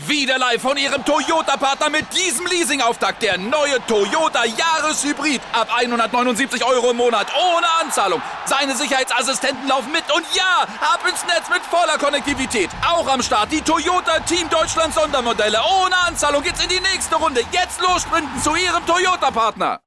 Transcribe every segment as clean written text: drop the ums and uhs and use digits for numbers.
Wieder live von Ihrem Toyota-Partner mit diesem Leasing-Auftakt. Der neue Toyota Jahreshybrid. Ab 179 € im Monat. Ohne Anzahlung. Seine Sicherheitsassistenten laufen mit. Und ja, ab ins Netz mit voller Konnektivität. Auch am Start die Toyota Team Deutschland Sondermodelle. Ohne Anzahlung geht's in die nächste Runde. Jetzt los sprinten zu Ihrem Toyota-Partner.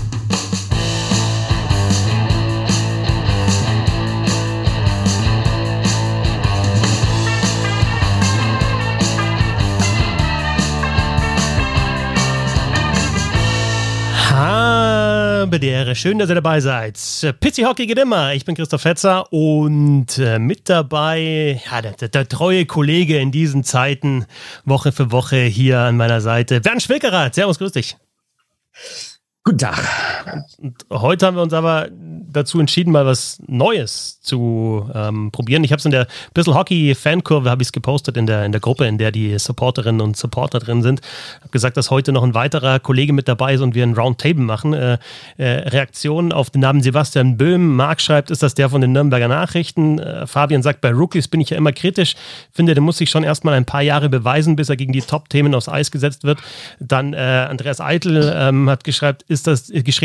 Habe die Ehre. Schön, dass ihr dabei seid. Pizzi Hockey geht immer. Ich bin Christoph Fetzer und mit dabei der treue Kollege in diesen Zeiten, Woche für Woche hier an meiner Seite, Bernd Schwickerath. Servus, grüß dich. Guten Tag. Und heute haben wir uns aber dazu entschieden, mal was Neues zu probieren. Ich habe es in der Bissl Hockey Fankurve, habe ich es gepostet in der Gruppe, in der die Supporterinnen und Supporter drin sind. Ich habe gesagt, dass heute noch ein weiterer Kollege mit dabei ist und wir ein Roundtable machen. Reaktionen auf den Namen Sebastian Böhm. Marc schreibt, ist das der von den Nürnberger Nachrichten? Fabian sagt, bei Rookies bin ich ja immer kritisch. Finde, der muss sich schon erstmal ein paar Jahre beweisen, bis er gegen die Top-Themen aufs Eis gesetzt wird. Dann Andreas Eitel hat geschrieben, ist das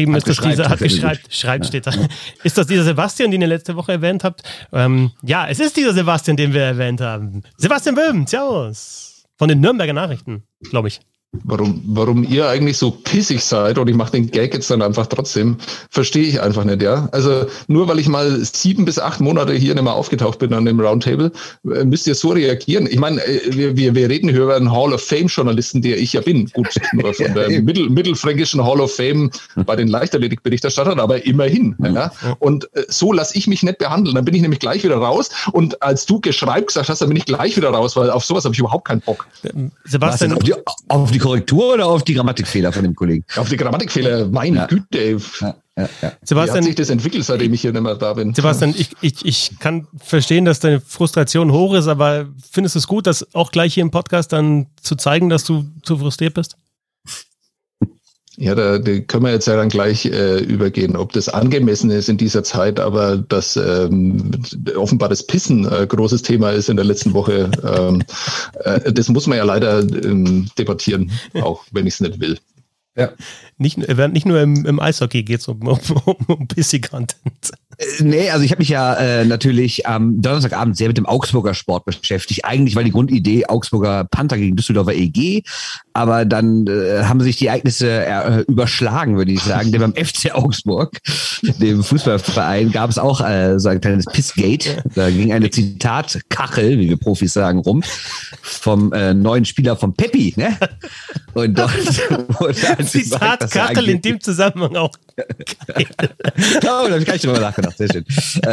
dieser Sebastian, den ihr letzte Woche erwähnt habt? Ja, es ist dieser Sebastian, den wir erwähnt haben. Sebastian Böhm, servus. Von den Nürnberger Nachrichten, glaube ich. Warum ihr eigentlich so pissig seid, und ich mache den Gag jetzt dann einfach trotzdem, verstehe ich einfach nicht, ja. Also nur weil ich mal 7 bis 8 Monate hier nicht mehr aufgetaucht bin an dem Roundtable, müsst ihr so reagieren. Ich meine, wir reden hier über einen Hall of Fame-Journalisten, der ich ja bin. Gut, nur von der mittelfränkischen Hall of Fame bei den Leichtathletik-Berichterstattern, aber immerhin. Ja. Und so lasse ich mich nicht behandeln. Dann bin ich nämlich gleich wieder raus. Und als du Geschreib gesagt hast, dann bin ich gleich wieder raus, weil auf sowas habe ich überhaupt keinen Bock. Sebastian, auf die Korrektur oder auf die Grammatikfehler von dem Kollegen? Auf die Grammatikfehler, meine Güte. Ja. Sebastian, wie hat sich das entwickelt, seitdem ich hier nicht mehr da bin? Sebastian, ich kann verstehen, dass deine Frustration hoch ist, aber findest du es gut, das auch gleich hier im Podcast dann zu zeigen, dass du zu frustriert bist? Ja, da können wir jetzt ja dann gleich übergehen, ob das angemessen ist in dieser Zeit, aber dass offenbar das Pissen großes Thema ist in der letzten Woche, das muss man ja leider debattieren, auch wenn ich es nicht will. Ja. Nicht nur im Eishockey geht es um Pissy-Content. Nee, also ich habe mich ja natürlich am Donnerstagabend sehr mit dem Augsburger Sport beschäftigt. Eigentlich war die Grundidee Augsburger Panther gegen Düsseldorfer EG, aber dann haben sich die Ereignisse überschlagen, würde ich sagen. Denn beim FC Augsburg, dem Fußballverein, gab es auch so ein kleines Pissgate. Da ging eine Zitatkachel, wie wir Profis sagen, rum, vom neuen Spieler von Peppi. Ne? Und dort wurde Zitatkachel in dem Zusammenhang auch geil. Da habe ich gar nicht drüber nachgedacht. Sehr schön.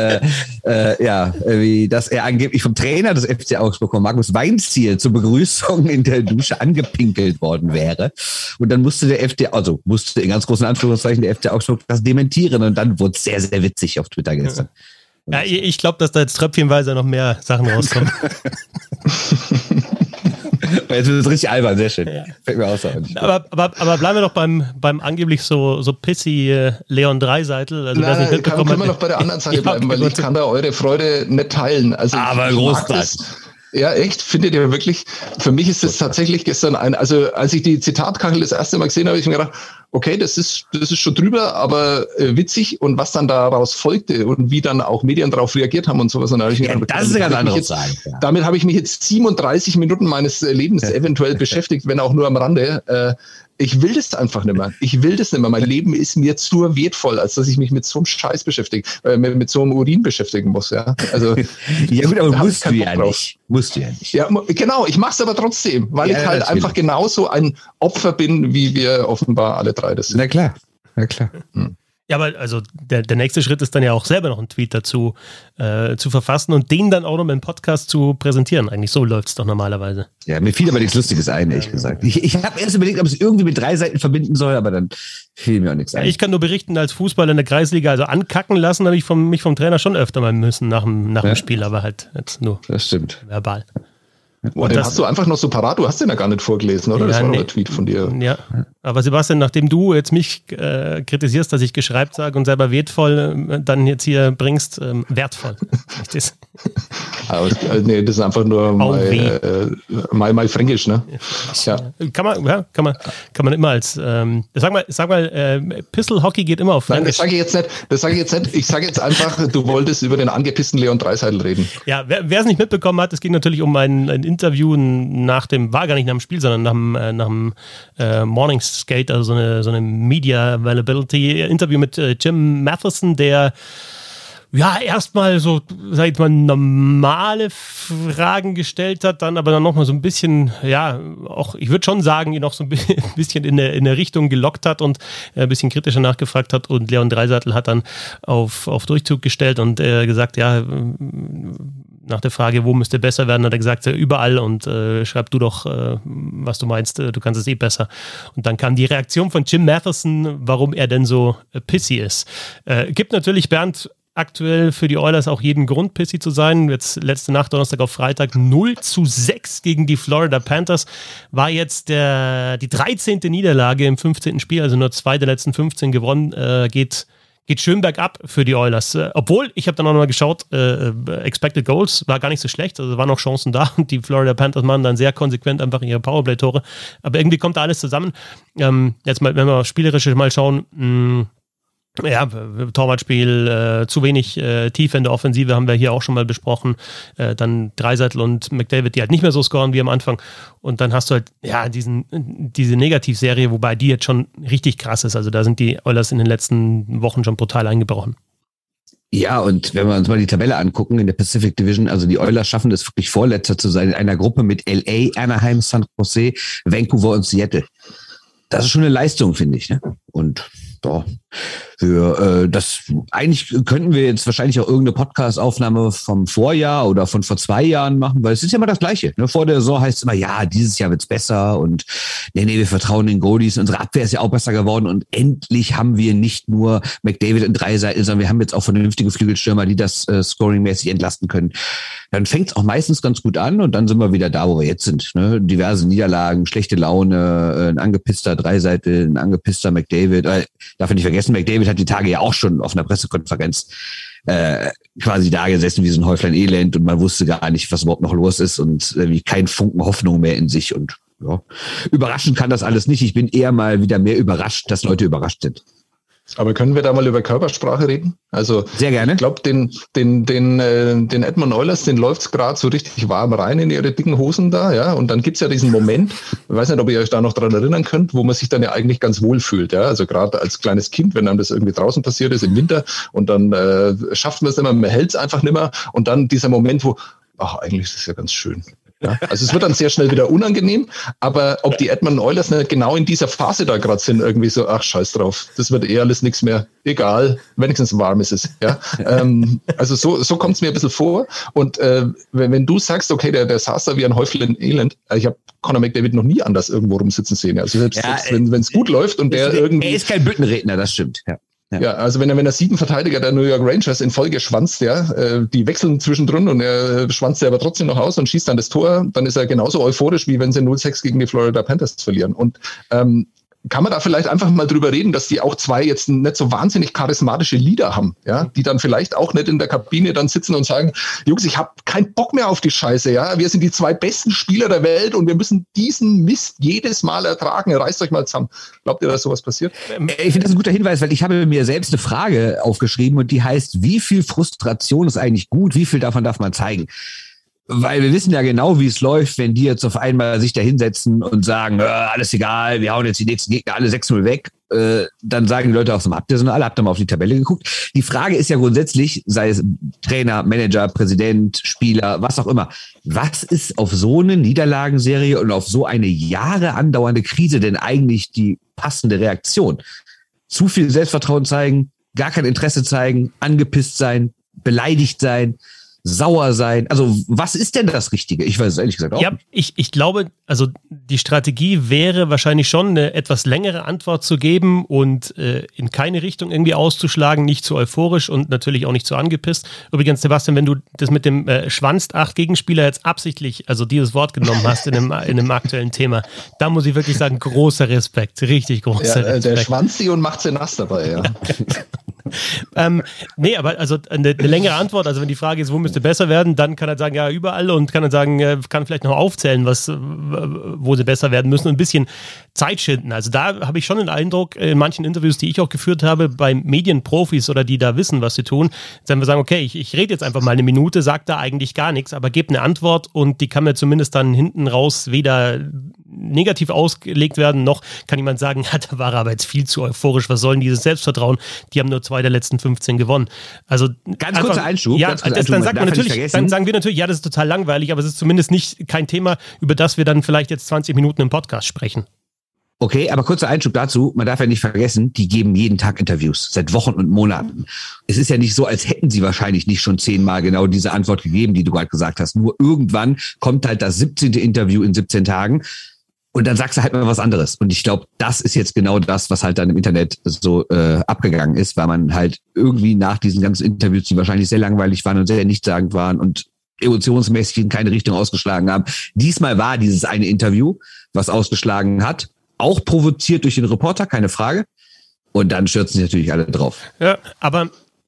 Dass er angeblich vom Trainer des FC Augsburg, von Markus Weinziel, zur Begrüßung in der Dusche angepinkelt worden wäre. Und dann musste in ganz großen Anführungszeichen der FC Augsburg das dementieren. Und dann wurde es sehr, sehr witzig auf Twitter gestern. Ja, ich glaube, dass da jetzt tröpfchenweise noch mehr Sachen rauskommen. Jetzt wird es richtig albern, sehr schön. Ja. Fällt mir aus. Aber bleiben wir doch beim angeblich so pissy Leon Dreiseitel. Also, können wir noch bei der anderen Seite bleiben, weil ich kann da eure Freude nicht teilen. Also aber großartig. Ja, echt? Findet ihr wirklich? Für mich ist es tatsächlich gestern also als ich die Zitatkachel das erste Mal gesehen habe, habe ich mir gedacht, okay, das ist schon drüber, aber witzig, und was dann daraus folgte und wie dann auch Medien darauf reagiert haben und sowas. Und da habe ich mir gedacht, das ist eine ganz andere Frage. Damit habe ich mich jetzt 37 Minuten meines Lebens eventuell beschäftigt, wenn auch nur am Rande. Ich will das einfach nicht mehr. Mein Leben ist mir zu wertvoll, als dass ich mich mit so einem Scheiß beschäftige, mit so einem Urin beschäftigen muss. Ja, also, ja gut, aber musst du ja nicht. Ja, genau, ich mache es aber trotzdem, weil ich halt einfach genauso ein Opfer bin, wie wir offenbar alle drei das sind. Na klar. Ja, aber also der nächste Schritt ist dann ja auch selber noch einen Tweet dazu zu verfassen und den dann auch noch im Podcast zu präsentieren. Eigentlich so läuft es doch normalerweise. Ja, mir fiel aber nichts Lustiges ein, ehrlich gesagt. Ich habe erst überlegt, ob es irgendwie mit 3 Seiten verbinden soll, aber dann fiel mir auch nichts ein. Ich kann nur berichten, als Fußballer in der Kreisliga, also ankacken lassen habe ich mich vom Trainer schon öfter mal müssen nach dem Spiel, aber halt jetzt nur das stimmt. Verbal. Und den hast du einfach noch so parat, du hast den ja gar nicht vorgelesen, oder? Ja, das war doch ein Tweet von dir. Ja, aber Sebastian, nachdem du jetzt mich kritisierst, dass ich geschreibt sage und selber wertvoll dann jetzt hier bringst, wertvoll. Nee, das ist einfach nur mal Fränkisch, ne? Ja. Kann man immer als sag mal, Pistol Hockey geht immer auf Fränkisch. Nein, das sage ich jetzt nicht. Ich sage jetzt einfach, du wolltest über den angepissten Leon Draisaitl reden. Ja, wer es nicht mitbekommen hat, es ging natürlich um ein Interview war gar nicht nach dem Spiel, sondern nach dem Morning Skate, also so eine Media Availability Interview mit Jim Matheson, der erstmal so, sag ich mal, normale Fragen gestellt hat, dann nochmal so ein bisschen, auch, ich würde schon sagen, ihn noch so ein bisschen in der Richtung gelockt hat und ein bisschen kritischer nachgefragt hat, und Leon Draisaitl hat dann auf Durchzug gestellt und gesagt, nach der Frage, wo müsste besser werden, hat er gesagt, überall, und schreib du doch, was du meinst, du kannst es besser. Und dann kam die Reaktion von Jim Matheson, warum er denn so pissy ist. Gibt natürlich, Bernd, aktuell für die Oilers auch jeden Grund, pissy zu sein. Jetzt letzte Nacht, Donnerstag auf Freitag, 0-6 gegen die Florida Panthers. War jetzt die 13. Niederlage im 15. Spiel, also nur 2 der letzten 15 gewonnen. Geht schön bergab für die Oilers. Obwohl, ich habe dann auch noch mal geschaut, Expected Goals war gar nicht so schlecht, also waren noch Chancen da, und die Florida Panthers machen dann sehr konsequent einfach ihre Powerplay-Tore. Aber irgendwie kommt da alles zusammen. Jetzt mal, wenn wir spielerisch mal schauen, Torwartspiel, zu wenig Tiefe in der Offensive, haben wir hier auch schon mal besprochen. Dann Draisaitl und McDavid, die halt nicht mehr so scoren wie am Anfang. Und dann hast du halt diese Negativserie, wobei die jetzt schon richtig krass ist. Also da sind die Oilers in den letzten Wochen schon brutal eingebrochen. Ja, und wenn wir uns mal die Tabelle angucken in der Pacific Division, also die Oilers schaffen es wirklich Vorletzter zu sein in einer Gruppe mit LA, Anaheim, San Jose, Vancouver und Seattle. Das ist schon eine Leistung, finde ich, ne? Und eigentlich könnten wir jetzt wahrscheinlich auch irgendeine Podcast-Aufnahme vom Vorjahr oder von vor 2 Jahren machen, weil es ist ja immer das Gleiche. Ne? Vor der Saison heißt es immer, dieses Jahr wird's besser, und nee, wir vertrauen den Goalies. Unsere Abwehr ist ja auch besser geworden, und endlich haben wir nicht nur McDavid und Draisaitl, sondern wir haben jetzt auch vernünftige Flügelstürmer, die das scoringmäßig entlasten können. Dann fängt's auch meistens ganz gut an, und dann sind wir wieder da, wo wir jetzt sind. Ne? Diverse Niederlagen, schlechte Laune, ein angepisster Draisaitl, ein angepisster McDavid. Darf ich nicht vergessen, McDavid hat die Tage ja auch schon auf einer Pressekonferenz quasi da gesessen wie so ein Häuflein Elend, und man wusste gar nicht, was überhaupt noch los ist, und wie kein Funken Hoffnung mehr in sich. Und überraschend kann das alles nicht. Ich bin eher mal wieder mehr überrascht, dass Leute überrascht sind. Aber können wir da mal über Körpersprache reden? Also sehr gerne. Ich glaube, den Edmonton Oilers, den läuft's gerade so richtig warm rein in ihre dicken Hosen da, ja. Und dann gibt's ja diesen Moment, ich weiß nicht, ob ihr euch da noch dran erinnern könnt, wo man sich dann ja eigentlich ganz wohl fühlt, ja. Also gerade als kleines Kind, wenn einem das irgendwie draußen passiert ist im Winter, und dann schafft man es nicht mehr, man hält's einfach nicht mehr, und dann dieser Moment, wo, eigentlich ist es ja ganz schön. Ja, also es wird dann sehr schnell wieder unangenehm, aber ob die Edmonton Oilers nicht genau in dieser Phase da gerade sind, irgendwie so, scheiß drauf, das wird alles nichts mehr, egal, wenigstens warm ist es. Ja? Also so kommt es mir ein bisschen vor, und wenn du sagst, okay, der saß da wie ein Häuflein Elend, ich habe Connor McDavid noch nie anders irgendwo rumsitzen sehen, also selbst wenn es gut läuft und der irgendwie... Er ist kein Büttenredner, das stimmt, ja. Ja, also wenn er 7 Verteidiger der New York Rangers in Folge schwanzt, die wechseln zwischendrin, und er schwanzt aber trotzdem noch aus und schießt dann das Tor, dann ist er genauso euphorisch, wie wenn sie 0-6 gegen die Florida Panthers verlieren. Und kann man da vielleicht einfach mal drüber reden, dass die auch 2 jetzt nicht so wahnsinnig charismatische Leader haben, ja, die dann vielleicht auch nicht in der Kabine dann sitzen und sagen, Jungs, ich habe keinen Bock mehr auf die Scheiße, ja, wir sind die 2 besten Spieler der Welt und wir müssen diesen Mist jedes Mal ertragen, reißt euch mal zusammen. Glaubt ihr, dass sowas passiert? Ich finde das ein guter Hinweis, weil ich habe mir selbst eine Frage aufgeschrieben, und die heißt, wie viel Frustration ist eigentlich gut, wie viel davon darf man zeigen? Weil wir wissen ja genau, wie es läuft, wenn die jetzt auf einmal sich da hinsetzen und sagen, alles egal, wir hauen jetzt die nächsten Gegner alle 6-0 weg. Dann sagen die Leute auch so, habt ihr mal auf die Tabelle geguckt? Die Frage ist ja grundsätzlich, sei es Trainer, Manager, Präsident, Spieler, was auch immer, was ist auf so eine Niederlagenserie und auf so eine Jahre andauernde Krise denn eigentlich die passende Reaktion? Zu viel Selbstvertrauen zeigen, gar kein Interesse zeigen, angepisst sein, beleidigt sein, sauer sein. Also was ist denn das Richtige? Ich weiß es ehrlich gesagt auch nicht. Ich glaube, also die Strategie wäre wahrscheinlich schon, eine etwas längere Antwort zu geben und in keine Richtung irgendwie auszuschlagen, nicht zu euphorisch und natürlich auch nicht zu angepisst. Übrigens, Sebastian, wenn du das mit dem schwanzt 8 Gegenspieler jetzt absichtlich, also dieses Wort genommen hast in einem aktuellen Thema, da muss ich wirklich sagen, großer Respekt, richtig großer Respekt. Der schwanzt sie und macht sie nass dabei, ja. Nee, aber also eine längere Antwort, also wenn die Frage ist, wo müsste besser werden, dann kann er sagen, ja, überall und kann dann sagen, kann vielleicht noch aufzählen, wo sie besser werden müssen und ein bisschen Zeit schinden. Also da habe ich schon den Eindruck, in manchen Interviews, die ich auch geführt habe, bei Medienprofis oder die da wissen, was sie tun, dann wir sagen, okay, ich rede jetzt einfach mal eine Minute, sage da eigentlich gar nichts, aber gebe eine Antwort und die kann mir zumindest dann hinten raus weder negativ ausgelegt werden, noch kann jemand sagen, ja, da war er aber jetzt viel zu euphorisch, was soll denn dieses Selbstvertrauen? Die haben nur 2 der letzten 15 gewonnen. Also ganz kurzer Einschub. Ja, dann sagen wir natürlich, ja, das ist total langweilig, aber es ist zumindest kein Thema, über das wir dann vielleicht jetzt 20 Minuten im Podcast sprechen. Okay, aber kurzer Einschub dazu, man darf ja nicht vergessen, die geben jeden Tag Interviews, seit Wochen und Monaten. Es ist ja nicht so, als hätten sie wahrscheinlich nicht schon 10-mal genau diese Antwort gegeben, die du gerade gesagt hast. Nur irgendwann kommt halt das 17. Interview in 17 Tagen und dann sagst du halt mal was anderes. Und ich glaube, das ist jetzt genau das, was halt dann im Internet so abgegangen ist, weil man halt irgendwie nach diesen ganzen Interviews, die wahrscheinlich sehr langweilig waren und sehr nichtssagend waren und emotionsmäßig in keine Richtung ausgeschlagen haben. Diesmal war dieses eine Interview, was ausgeschlagen hat, auch provoziert durch den Reporter, keine Frage. Und dann stürzen sich natürlich alle drauf. Ja, aber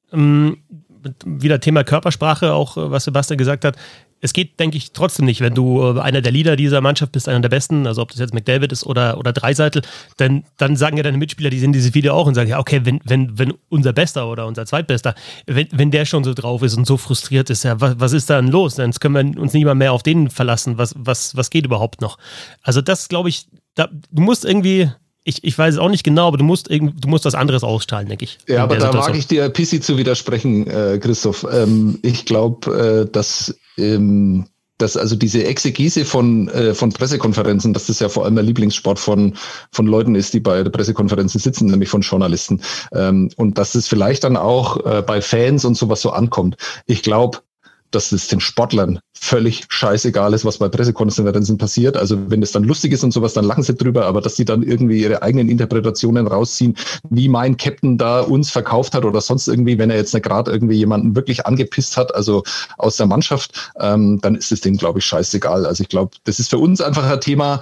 wieder Thema Körpersprache, auch was Sebastian gesagt hat. Es geht, denke ich, trotzdem nicht, wenn du einer der Leader dieser Mannschaft bist, einer der Besten, also ob das jetzt McDavid ist oder Dreiseitel, dann sagen ja deine Mitspieler, die sehen dieses Video auch und sagen, ja, okay, wenn unser Bester oder unser Zweitbester, wenn der schon so drauf ist und so frustriert ist, ja, was ist da denn los? Dann können wir uns nicht mal mehr auf den verlassen. Was geht überhaupt noch? Also das, glaube ich, du musst irgendwie... Ich weiß es auch nicht genau, aber du musst was anderes ausstrahlen, denke ich. Ja, aber da wage ich dir ein bisschen zu widersprechen, Christoph. Ich glaube, dass also diese Exegese von Pressekonferenzen, dass das ja vor allem der Lieblingssport von Leuten ist, die bei der Pressekonferenzen sitzen, nämlich von Journalisten. Und dass es vielleicht dann auch bei Fans und sowas so ankommt. Ich glaube, dass es den Sportlern völlig scheißegal ist, was bei Pressekonferenzen passiert. Also wenn es dann lustig ist und sowas, dann lachen sie drüber, aber dass sie dann irgendwie ihre eigenen Interpretationen rausziehen, wie mein Captain da uns verkauft hat oder sonst irgendwie, wenn er jetzt nicht gerade irgendwie jemanden wirklich angepisst hat, also aus der Mannschaft, dann ist es denen, glaube ich, scheißegal. Also ich glaube, das ist für uns einfach ein Thema,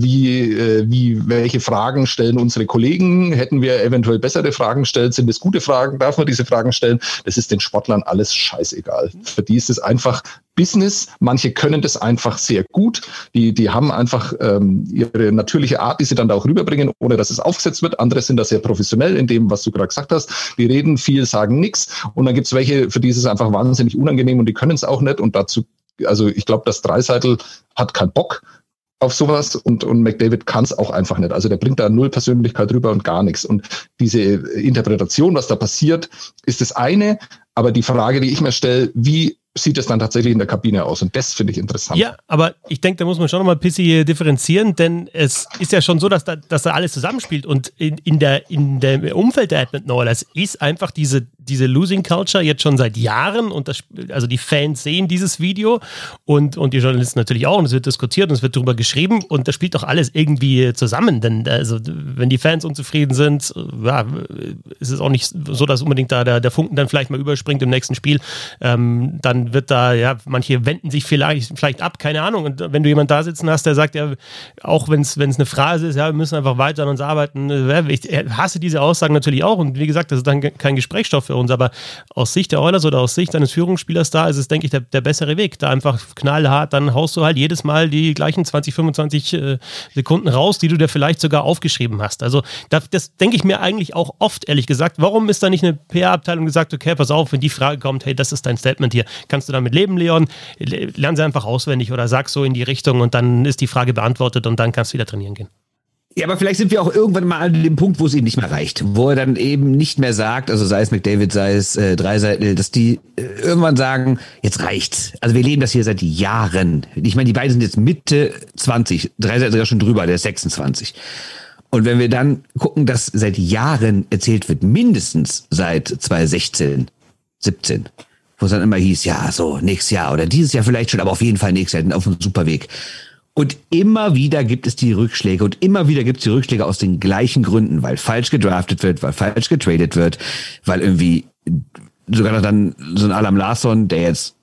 welche Fragen stellen unsere Kollegen? Hätten wir eventuell bessere Fragen gestellt? Sind es gute Fragen? Darf man diese Fragen stellen? Das ist den Sportlern alles scheißegal. Für die ist es einfach Business. Manche können das einfach sehr gut. Die haben einfach ihre natürliche Art, die sie dann da auch rüberbringen, ohne dass es aufgesetzt wird. Andere sind da sehr professionell in dem, was du gerade gesagt hast. Die reden viel, sagen nichts. Und dann gibt es welche, für die ist es einfach wahnsinnig unangenehm und die können es auch nicht. Und dazu, also ich glaube, das Dreiseitel hat keinen Bock auf sowas und McDavid kann es auch einfach nicht. Also der bringt da null Persönlichkeit rüber und gar nichts. Und diese Interpretation, was da passiert, ist das eine. Aber die Frage, die ich mir stelle, wie sieht es dann tatsächlich in der Kabine aus? Und das finde ich interessant. Ja, aber ich denke, da muss man schon nochmal ein bisschen differenzieren, denn es ist ja schon so, dass da alles zusammenspielt und in der Umfeld der Edmonton Oilers ist einfach diese Losing Culture jetzt schon seit Jahren und also die Fans sehen dieses Video und die Journalisten natürlich auch und es wird diskutiert und es wird darüber geschrieben und das spielt doch alles irgendwie zusammen, denn also wenn die Fans unzufrieden sind, ja, ist es auch nicht so, dass unbedingt da der Funken dann vielleicht mal überspringt im nächsten Spiel, dann wird da, ja, manche wenden sich vielleicht ab, keine Ahnung. Und wenn du jemanden da sitzen hast, der sagt, ja, auch wenn es eine Phrase ist, ja, wir müssen einfach weiter an uns arbeiten. Ich hasse diese Aussagen natürlich auch. Und wie gesagt, das ist dann kein Gesprächsstoff für uns. Aber aus Sicht der Oilers oder aus Sicht eines Führungsspielers da ist es, denke ich, der bessere Weg. Da einfach knallhart, dann haust du halt jedes Mal die gleichen 20, 25 Sekunden raus, die du dir vielleicht sogar aufgeschrieben hast. Also das denke ich mir eigentlich auch oft, ehrlich gesagt. Warum ist da nicht eine PR-Abteilung gesagt, okay, pass auf, wenn die Frage kommt, hey, das ist dein Statement hier, kannst du damit leben, Leon? Lern sie einfach auswendig oder sag so in die Richtung und dann ist die Frage beantwortet und dann kannst du wieder trainieren gehen. Ja, aber vielleicht sind wir auch irgendwann mal an dem Punkt, wo es ihm nicht mehr reicht. Wo er dann eben nicht mehr sagt, also sei es McDavid, sei es Dreiseitel, dass die irgendwann sagen, jetzt reicht's. Also wir leben das hier seit Jahren. Ich meine, die beiden sind jetzt Mitte 20. Dreiseitel sogar schon drüber, der ist 26. Und wenn wir dann gucken, dass seit Jahren erzählt wird, mindestens seit 2016, 17, wo es dann immer hieß, ja, so, nächstes Jahr oder dieses Jahr vielleicht schon, aber auf jeden Fall nächstes Jahr auf einem super Weg. Und immer wieder gibt es die Rückschläge und immer wieder gibt es die Rückschläge aus den gleichen Gründen, weil falsch gedraftet wird, weil falsch getradet wird, weil irgendwie sogar noch dann so ein Alam Larsson, der jetzt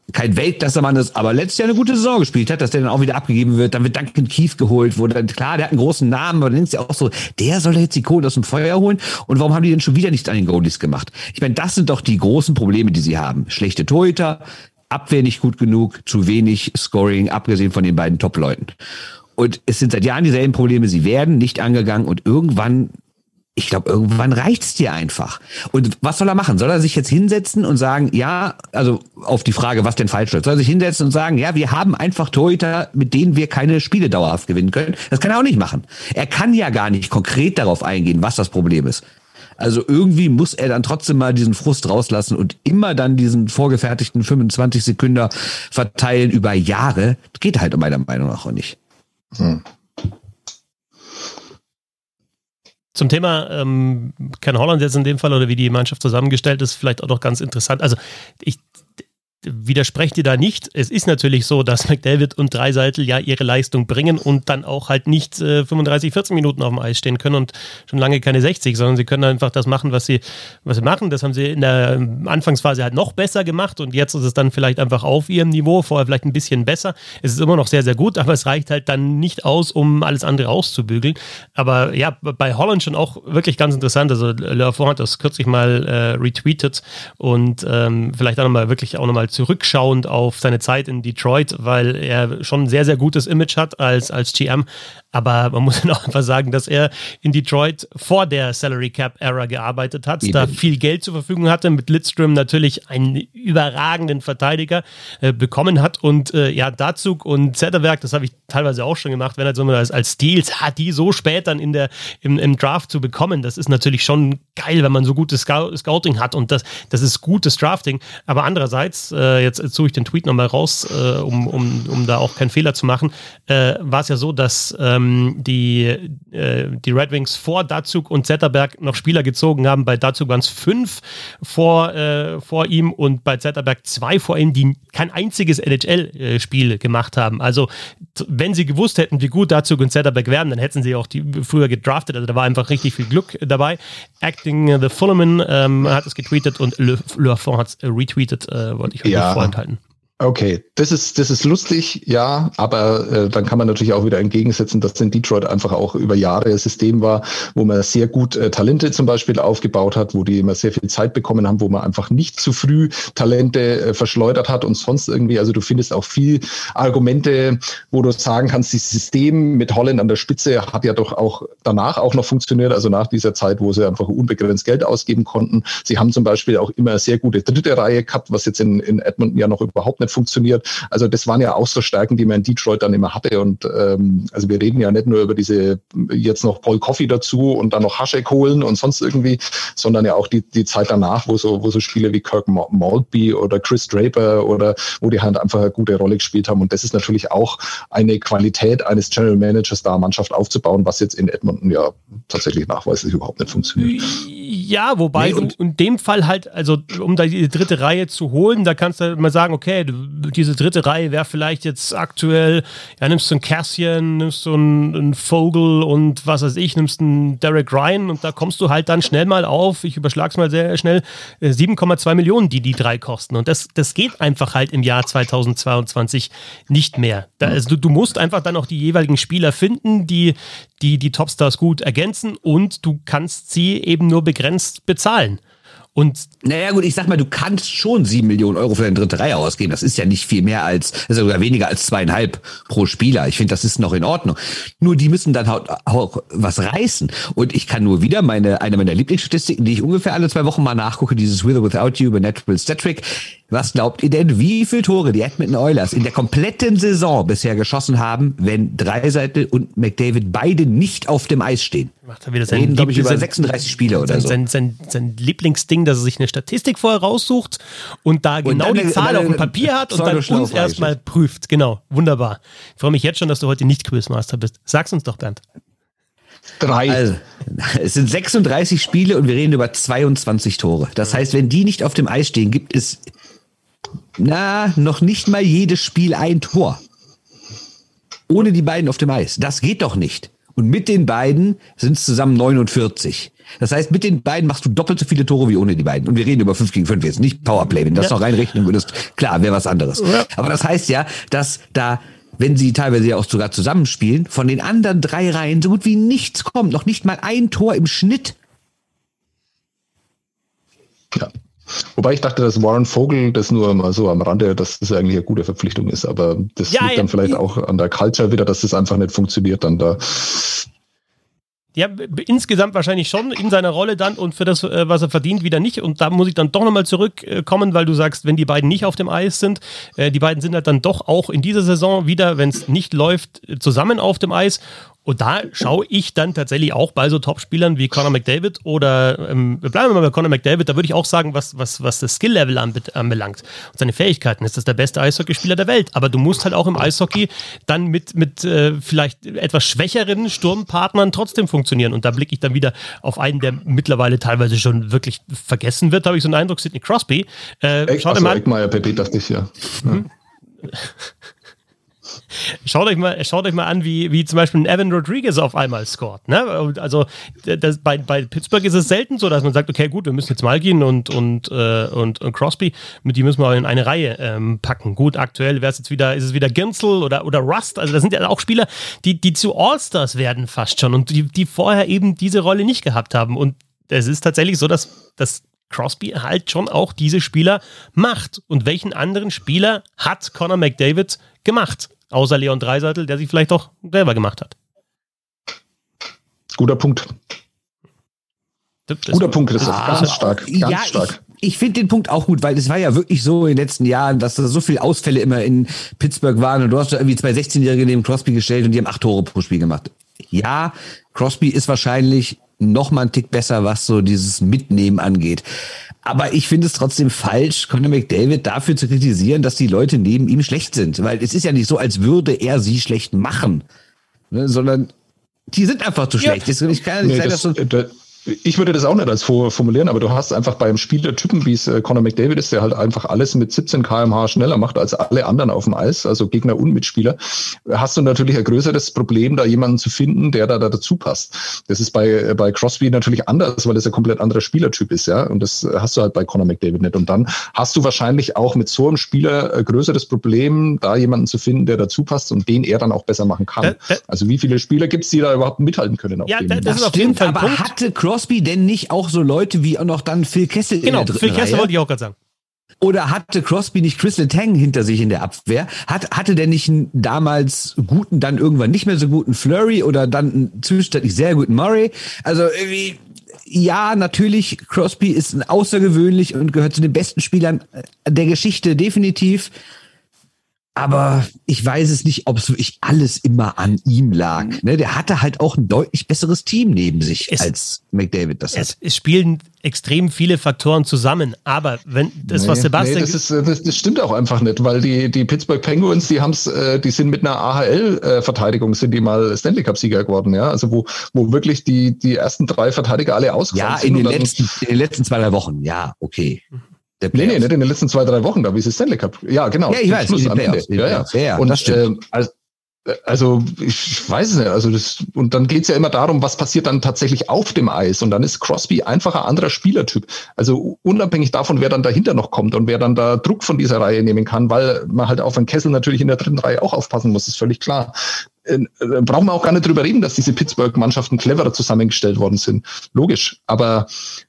kein Weltklasse-Mann ist, aber letztes Jahr eine gute Saison gespielt hat, dass der dann auch wieder abgegeben wird. Dann wird Duncan Keith geholt, wo dann, klar, der hat einen großen Namen, aber dann denkst du ja auch so, der soll jetzt die Kohle aus dem Feuer holen. Und warum haben die denn schon wieder nichts an den Goalies gemacht? Ich meine, das sind doch die großen Probleme, die sie haben. Schlechte Torhüter, Abwehr nicht gut genug, zu wenig Scoring, abgesehen von den beiden Top-Leuten. Und es sind seit Jahren dieselben Probleme, sie werden nicht angegangen und irgendwann reicht's dir einfach. Und was soll er machen? Soll er sich jetzt hinsetzen und sagen, ja, also auf die Frage, was denn falsch wird, soll er sich hinsetzen und sagen, ja, wir haben einfach Torhüter, mit denen wir keine Spiele dauerhaft gewinnen können? Das kann er auch nicht machen. Er kann ja gar nicht konkret darauf eingehen, was das Problem ist. Also irgendwie muss er dann trotzdem mal diesen Frust rauslassen und immer dann diesen vorgefertigten 25 Sekunden verteilen über Jahre. Das geht halt meiner Meinung nach auch nicht. Zum Thema Ken Holland jetzt in dem Fall oder wie die Mannschaft zusammengestellt ist, vielleicht auch noch ganz interessant. Also ich widerspreche dir da nicht. Es ist natürlich so, dass McDavid und Draisaitl ja ihre Leistung bringen und dann auch halt nicht 35, 14 Minuten auf dem Eis stehen können und schon lange keine 60, sondern sie können einfach das machen, was sie machen. Das haben sie in der Anfangsphase halt noch besser gemacht und jetzt ist es dann vielleicht einfach auf ihrem Niveau, vorher vielleicht ein bisschen besser. Es ist immer noch sehr, sehr gut, aber es reicht halt dann nicht aus, um alles andere auszubügeln. Aber ja, bei Holland schon auch wirklich ganz interessant. Also Lafont hat das kürzlich mal retweetet und vielleicht auch nochmal zurückschauend auf seine Zeit in Detroit, weil er schon ein sehr, sehr gutes Image hat als GM. Aber man muss dann auch einfach sagen, dass er in Detroit vor der Salary Cap Era gearbeitet hat, da viel Geld zur Verfügung hatte, mit Lidstrom natürlich einen überragenden Verteidiger bekommen hat und Datsyuk und Zetterberg, das habe ich teilweise auch schon gemacht, wenn er so als Steals hat, die so spät dann im Draft zu bekommen, das ist natürlich schon geil, wenn man so gutes Scouting hat und das ist gutes Drafting, aber andererseits, jetzt suche ich den Tweet nochmal raus, um da auch keinen Fehler zu machen, war es ja so, dass die Red Wings vor Datsyuk und Zetterberg noch Spieler gezogen haben. Bei Datsyuk waren es 5 vor ihm und bei Zetterberg 2 vor ihm, die kein einziges NHL-Spiel gemacht haben. Also wenn sie gewusst hätten, wie gut Datsyuk und Zetterberg werden, dann hätten sie auch die früher gedraftet. Also da war einfach richtig viel Glück dabei. Acting the Fullerman hat es getweetet und Lafont hat es retweetet, wollte ich euch nicht vorenthalten. Okay, das ist lustig, ja, aber dann kann man natürlich auch wieder entgegensetzen, dass in Detroit einfach auch über Jahre ein System war, wo man sehr gut Talente zum Beispiel aufgebaut hat, wo die immer sehr viel Zeit bekommen haben, wo man einfach nicht zu früh Talente verschleudert hat und sonst irgendwie, also du findest auch viel Argumente, wo du sagen kannst, dieses System mit Holland an der Spitze hat ja doch auch danach auch noch funktioniert, also nach dieser Zeit, wo sie einfach unbegrenzt Geld ausgeben konnten. Sie haben zum Beispiel auch immer sehr gute dritte Reihe gehabt, was jetzt in Edmonton ja noch überhaupt nicht funktioniert. Also das waren ja auch so Stärken, die man in Detroit dann immer hatte und also wir reden ja nicht nur über diese jetzt noch Paul Coffey dazu und dann noch Haschek holen und sonst irgendwie, sondern ja auch die Zeit danach, wo so Spiele wie Kirk Maltby oder Chris Draper oder wo die halt einfach eine gute Rolle gespielt haben und das ist natürlich auch eine Qualität eines General Managers, da eine Mannschaft aufzubauen, was jetzt in Edmonton ja tatsächlich nachweislich überhaupt nicht funktioniert. Ja, wobei du in dem Fall halt, also um da die dritte Reihe zu holen, da kannst du mal sagen, okay, diese dritte Reihe wäre vielleicht jetzt aktuell, ja, nimmst du einen Cassian, nimmst du einen Vogel und was weiß ich, nimmst einen Derek Ryan und da kommst du halt dann schnell mal auf, ich überschlag's mal sehr schnell, 7,2 Millionen, die drei kosten und das geht einfach halt im Jahr 2022 nicht mehr. Also du musst einfach dann auch die jeweiligen Spieler finden, die Topstars gut ergänzen und du kannst sie eben nur begrenzt bezahlen. Und naja gut, ich sag mal, du kannst schon 7 Millionen Euro für deine dritte Reihe ausgeben. Das ist ja nicht viel mehr das ist sogar weniger als 2,5 pro Spieler. Ich finde, das ist noch in Ordnung. Nur die müssen dann auch was reißen. Und ich kann nur wieder eine meiner Lieblingsstatistiken, die ich ungefähr alle 2 Wochen mal nachgucke, dieses With or Without You über Natural Stat Trick. Was glaubt ihr denn, wie viele Tore die Edmonton Oilers in der kompletten Saison bisher geschossen haben, wenn Draisaitl und McDavid beide nicht auf dem Eis stehen? Macht er wieder glaube ich, über 36 Spiele oder so. Sein Lieblingsding, dass er sich eine Statistik vorher raussucht und da genau die Zahl auf dem Papier hat und dann uns erstmal prüft. Genau, wunderbar. Ich freue mich jetzt schon, dass du heute nicht Quizmaster bist. Sag's uns doch, Bernd. 3. Also, es sind 36 Spiele und wir reden über 22 Tore. Das heißt, wenn die nicht auf dem Eis stehen, gibt es noch nicht mal jedes Spiel ein Tor. Ohne die beiden auf dem Eis. Das geht doch nicht. Und mit den beiden sind es zusammen 49. Das heißt, mit den beiden machst du doppelt so viele Tore wie ohne die beiden. Und wir reden über 5 gegen 5 jetzt, nicht Powerplay. Wenn du das noch reinrechnen würdest, klar, wäre was anderes. Ja. Aber das heißt ja, dass da, wenn sie teilweise ja auch sogar zusammenspielen, von den anderen 3 Reihen so gut wie nichts kommt. Noch nicht mal ein Tor im Schnitt. Ja. Wobei ich dachte, dass Warren Vogel, das nur mal so am Rande, dass das eigentlich eine gute Verpflichtung ist, aber das liegt dann vielleicht auch an der Culture wieder, dass das einfach nicht funktioniert dann da. Ja, insgesamt wahrscheinlich schon in seiner Rolle dann und für das, was er verdient, wieder nicht. Und da muss ich dann doch nochmal zurückkommen, weil du sagst, wenn die beiden nicht auf dem Eis sind, die beiden sind halt dann doch auch in dieser Saison wieder, wenn es nicht läuft, zusammen auf dem Eis. Und da schaue ich dann tatsächlich auch bei so Topspielern wie Connor McDavid oder, bleiben wir mal bei Connor McDavid, da würde ich auch sagen, was das Skill-Level anbelangt und seine Fähigkeiten, ist das der beste Eishockeyspieler der Welt. Aber du musst halt auch im Eishockey dann mit vielleicht etwas schwächeren Sturmpartnern trotzdem funktionieren. Und da blicke ich dann wieder auf einen, der mittlerweile teilweise schon wirklich vergessen wird, habe ich so einen Eindruck, Sidney Crosby. Schaut mal an. Eckmeier, Pepe, dachte ich, ja. Schaut euch mal an, wie zum Beispiel ein Evan Rodriguez auf einmal scoret. Ne? Also bei Pittsburgh ist es selten so, dass man sagt, okay, gut, wir müssen jetzt Malkin und Crosby, mit die müssen wir in eine Reihe packen. Gut, aktuell ist es wieder Ginzel oder Rust. Also das sind ja auch Spieler, die zu All-Stars werden fast schon und die vorher eben diese Rolle nicht gehabt haben. Und es ist tatsächlich so, dass Crosby halt schon auch diese Spieler macht. Und welchen anderen Spieler hat Connor McDavid gemacht? Außer Leon Draisaitl, der sich vielleicht auch selber gemacht hat. Guter Punkt. Das ist ganz stark. Ganz stark. Ich finde den Punkt auch gut, weil es war ja wirklich so in den letzten Jahren, dass da so viele Ausfälle immer in Pittsburgh waren und du hast da irgendwie 2 16-Jährige neben Crosby gestellt und die haben 8 Tore pro Spiel gemacht. Ja, Crosby ist wahrscheinlich noch mal einen Tick besser, was so dieses Mitnehmen angeht. Aber ich finde es trotzdem falsch, Connor McDavid dafür zu kritisieren, dass die Leute neben ihm schlecht sind. Weil es ist ja nicht so, als würde er sie schlecht machen, ne, sondern die sind einfach zu schlecht. Ich kann ja nicht sagen, dass so ich würde das auch nicht als formulieren, aber du hast einfach beim Spielertypen, wie es Connor McDavid ist, der halt einfach alles mit 17 km/h schneller macht als alle anderen auf dem Eis, also Gegner und Mitspieler, hast du natürlich ein größeres Problem, da jemanden zu finden, der da dazu passt. Das ist bei Crosby natürlich anders, weil das ein komplett anderer Spielertyp ist, ja, und das hast du halt bei Connor McDavid nicht. Und dann hast du wahrscheinlich auch mit so einem Spieler ein größeres Problem, da jemanden zu finden, der dazu passt und den er dann auch besser machen kann. Also wie viele Spieler gibt es, die da überhaupt mithalten können? Ja, das ist auf jeden Fall ein aber Punkt. Hatte Crosby denn nicht auch so Leute wie auch noch dann Phil Kessel in der dritten Reihe? Phil Kessel wollte ich auch gerade sagen. Oder hatte Crosby nicht Chris Letang hinter sich in der Abwehr? Hatte der nicht einen damals guten, dann irgendwann nicht mehr so guten Fleury oder dann einen zwischenzeitlich sehr guten Murray? Also irgendwie, ja, natürlich, Crosby ist ein außergewöhnlich und gehört zu den besten Spielern der Geschichte, definitiv. Aber ich weiß es nicht, ob es wirklich alles immer an ihm lag. Ne? Der hatte halt auch ein deutlich besseres Team neben sich, als McDavid das hat. Es spielen extrem viele Faktoren zusammen, aber wenn das, was Sebastian... Das stimmt auch einfach nicht, weil die Pittsburgh Penguins, die sind mit einer AHL-Verteidigung, sind die mal Stanley Cup-Sieger geworden, ja, also wo wirklich die ersten 3 Verteidiger alle ausgefallen sind. Ja, in den letzten 2-3 Wochen, ja, okay. Nee, nicht in den letzten 2-3 Wochen, da wie es Stanley Cup. Ja, genau. Ja, ich weiß, Schluss am Ende. Ja, und das stimmt. Also ich weiß es nicht. Also und dann geht's ja immer darum, was passiert dann tatsächlich auf dem Eis. Und dann ist Crosby einfach ein anderer Spielertyp. Also unabhängig davon, wer dann dahinter noch kommt und wer dann da Druck von dieser Reihe nehmen kann, weil man halt auf einen Kessel natürlich in der dritten Reihe auch aufpassen muss, ist völlig klar. Brauchen wir auch gar nicht drüber reden, dass diese Pittsburgh-Mannschaften cleverer zusammengestellt worden sind. Logisch. Aber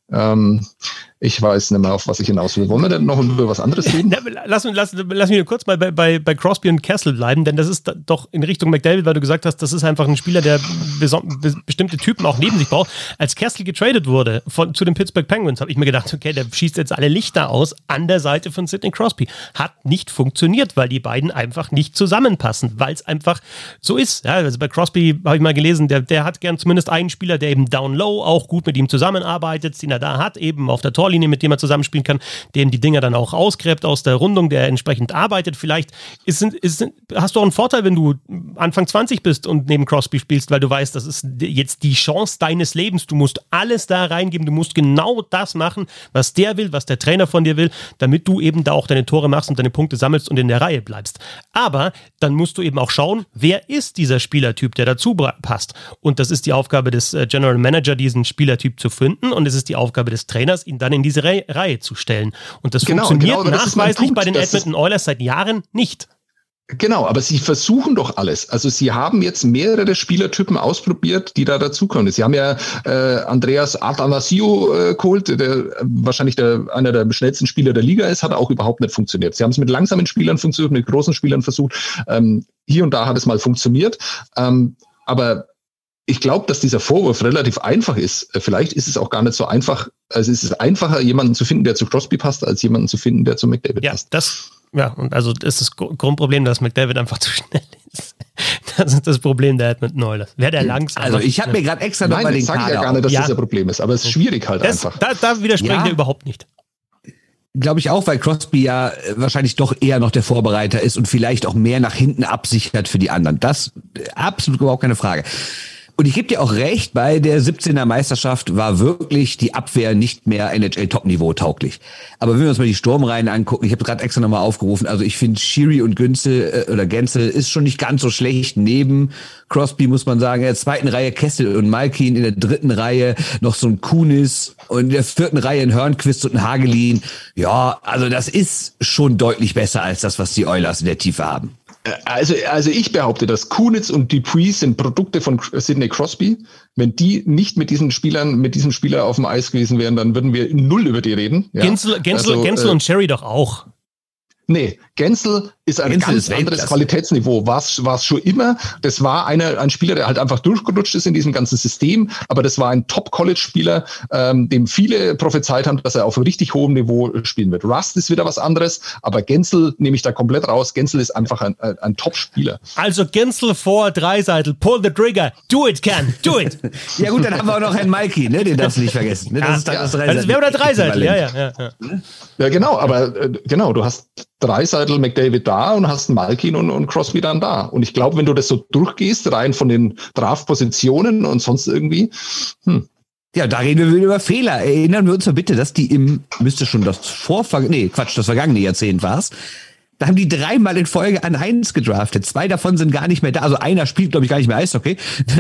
ich weiß nicht mehr, auf was ich hinaus will. Wollen wir denn noch über was anderes reden? Lass mich nur kurz mal bei Crosby und Kessel bleiben, denn das ist doch in Richtung McDavid, weil du gesagt hast, das ist einfach ein Spieler, der bestimmte Typen auch neben sich braucht. Als Kessel getradet wurde zu den Pittsburgh Penguins, habe ich mir gedacht, okay, der schießt jetzt alle Lichter aus an der Seite von Sidney Crosby. Hat nicht funktioniert, weil die beiden einfach nicht zusammenpassen, weil es einfach so ist. Ja, also bei Crosby habe ich mal gelesen, der hat gern zumindest einen Spieler, der eben down low auch gut mit ihm zusammenarbeitet, den er Spieler da hat, eben auf der Torlinie, mit dem er zusammenspielen kann, dem die Dinger dann auch ausgräbt aus der Rundung, der entsprechend arbeitet. Vielleicht hast du auch einen Vorteil, wenn du Anfang 20 bist und neben Crosby spielst, weil du weißt, das ist jetzt die Chance deines Lebens. Du musst alles da reingeben, du musst genau das machen, was der will, was der Trainer von dir will, damit du eben da auch deine Tore machst und deine Punkte sammelst und in der Reihe bleibst. Aber dann musst du eben auch schauen, wer ist dieser Spielertyp, der dazu passt. Und das ist die Aufgabe des General Manager, diesen Spielertyp zu finden, und es ist die Aufgabe des Trainers, ihn dann in diese Reihe zu stellen. Und das funktioniert nachweislich bei den Edmonton Oilers seit Jahren nicht. Genau, aber sie versuchen doch alles. Also sie haben jetzt mehrere Spielertypen ausprobiert, die da dazukommen. Sie haben ja Andreas Athanasiou geholt, der wahrscheinlich einer der schnellsten Spieler der Liga ist, hat auch überhaupt nicht funktioniert. Sie haben es mit langsamen Spielern versucht, mit großen Spielern versucht. Hier und da hat es mal funktioniert. Aber ich glaube, dass dieser Vorwurf relativ einfach ist. Vielleicht ist es auch gar nicht so einfach. Also es ist einfacher, jemanden zu finden, der zu Crosby passt, als jemanden zu finden, der zu McDavid passt. Ja, und also ist das Grundproblem, dass McDavid einfach zu schnell ist. Das ist das Problem der Edmonton Oilers. Wäre der langsam. Also ich habe mir gerade extra nochmal den Kader... Nein, ich sage ja gar nicht, dass das ein Problem ist, aber es ist schwierig halt einfach. Da widerspreche ich überhaupt nicht. Glaube ich auch, weil Crosby ja wahrscheinlich doch eher noch der Vorbereiter ist und vielleicht auch mehr nach hinten absichert für die anderen. Das absolut überhaupt keine Frage. Und ich gebe dir auch recht, bei der 17er Meisterschaft war wirklich die Abwehr nicht mehr NHL-Top-Niveau tauglich. Aber wenn wir uns mal die Sturmreihen angucken, ich habe gerade extra nochmal aufgerufen, also ich finde Sheary und Gensel ist schon nicht ganz so schlecht. Neben Crosby muss man sagen, in der zweiten Reihe Kessel und Malkin, in der dritten Reihe noch so ein Kunis und in der vierten Reihe ein Hörnqvist und ein Hagelin. Ja, also das ist schon deutlich besser als das, was die Oilers in der Tiefe haben. Also ich behaupte, dass Kunitz und Dupuis sind Produkte von Sidney Crosby. Wenn die nicht mit diesem Spieler auf dem Eis gewesen wären, dann würden wir null über die reden. Ja? Gensel und Sherry doch auch. Nee, Gensel ist ein ganz anderes Qualitätsniveau. War es schon immer. Das war ein Spieler, der halt einfach durchgerutscht ist in diesem ganzen System. Aber das war ein Top-College-Spieler, dem viele prophezeit haben, dass er auf einem richtig hohem Niveau spielen wird. Rust ist wieder was anderes, aber Gensel nehme ich da komplett raus. Gensel ist einfach ein Top-Spieler. Also Gensel vor Dreiseitel. Pull the trigger. Do it, Ken. Do it. Ja gut, dann haben wir auch noch einen Malkin, ne? Den darfst du nicht vergessen. Ne? Das ist dann das Dreiseitel. Also wäre der Dreiseitel. Ja, genau. Aber genau, du hast Dreiseitel, McDavid da und hast Malkin und Crosby dann da. Und ich glaube, wenn du das so durchgehst, rein von den Draftpositionen und sonst irgendwie, Ja, da reden wir wieder über Fehler. Erinnern wir uns mal bitte, dass die müsste schon das vergangene Jahrzehnt war's. Da haben die 3-mal in Folge an 1 gedraftet. 2 davon sind gar nicht mehr da. Also einer spielt, glaube ich, gar nicht mehr Eishockey.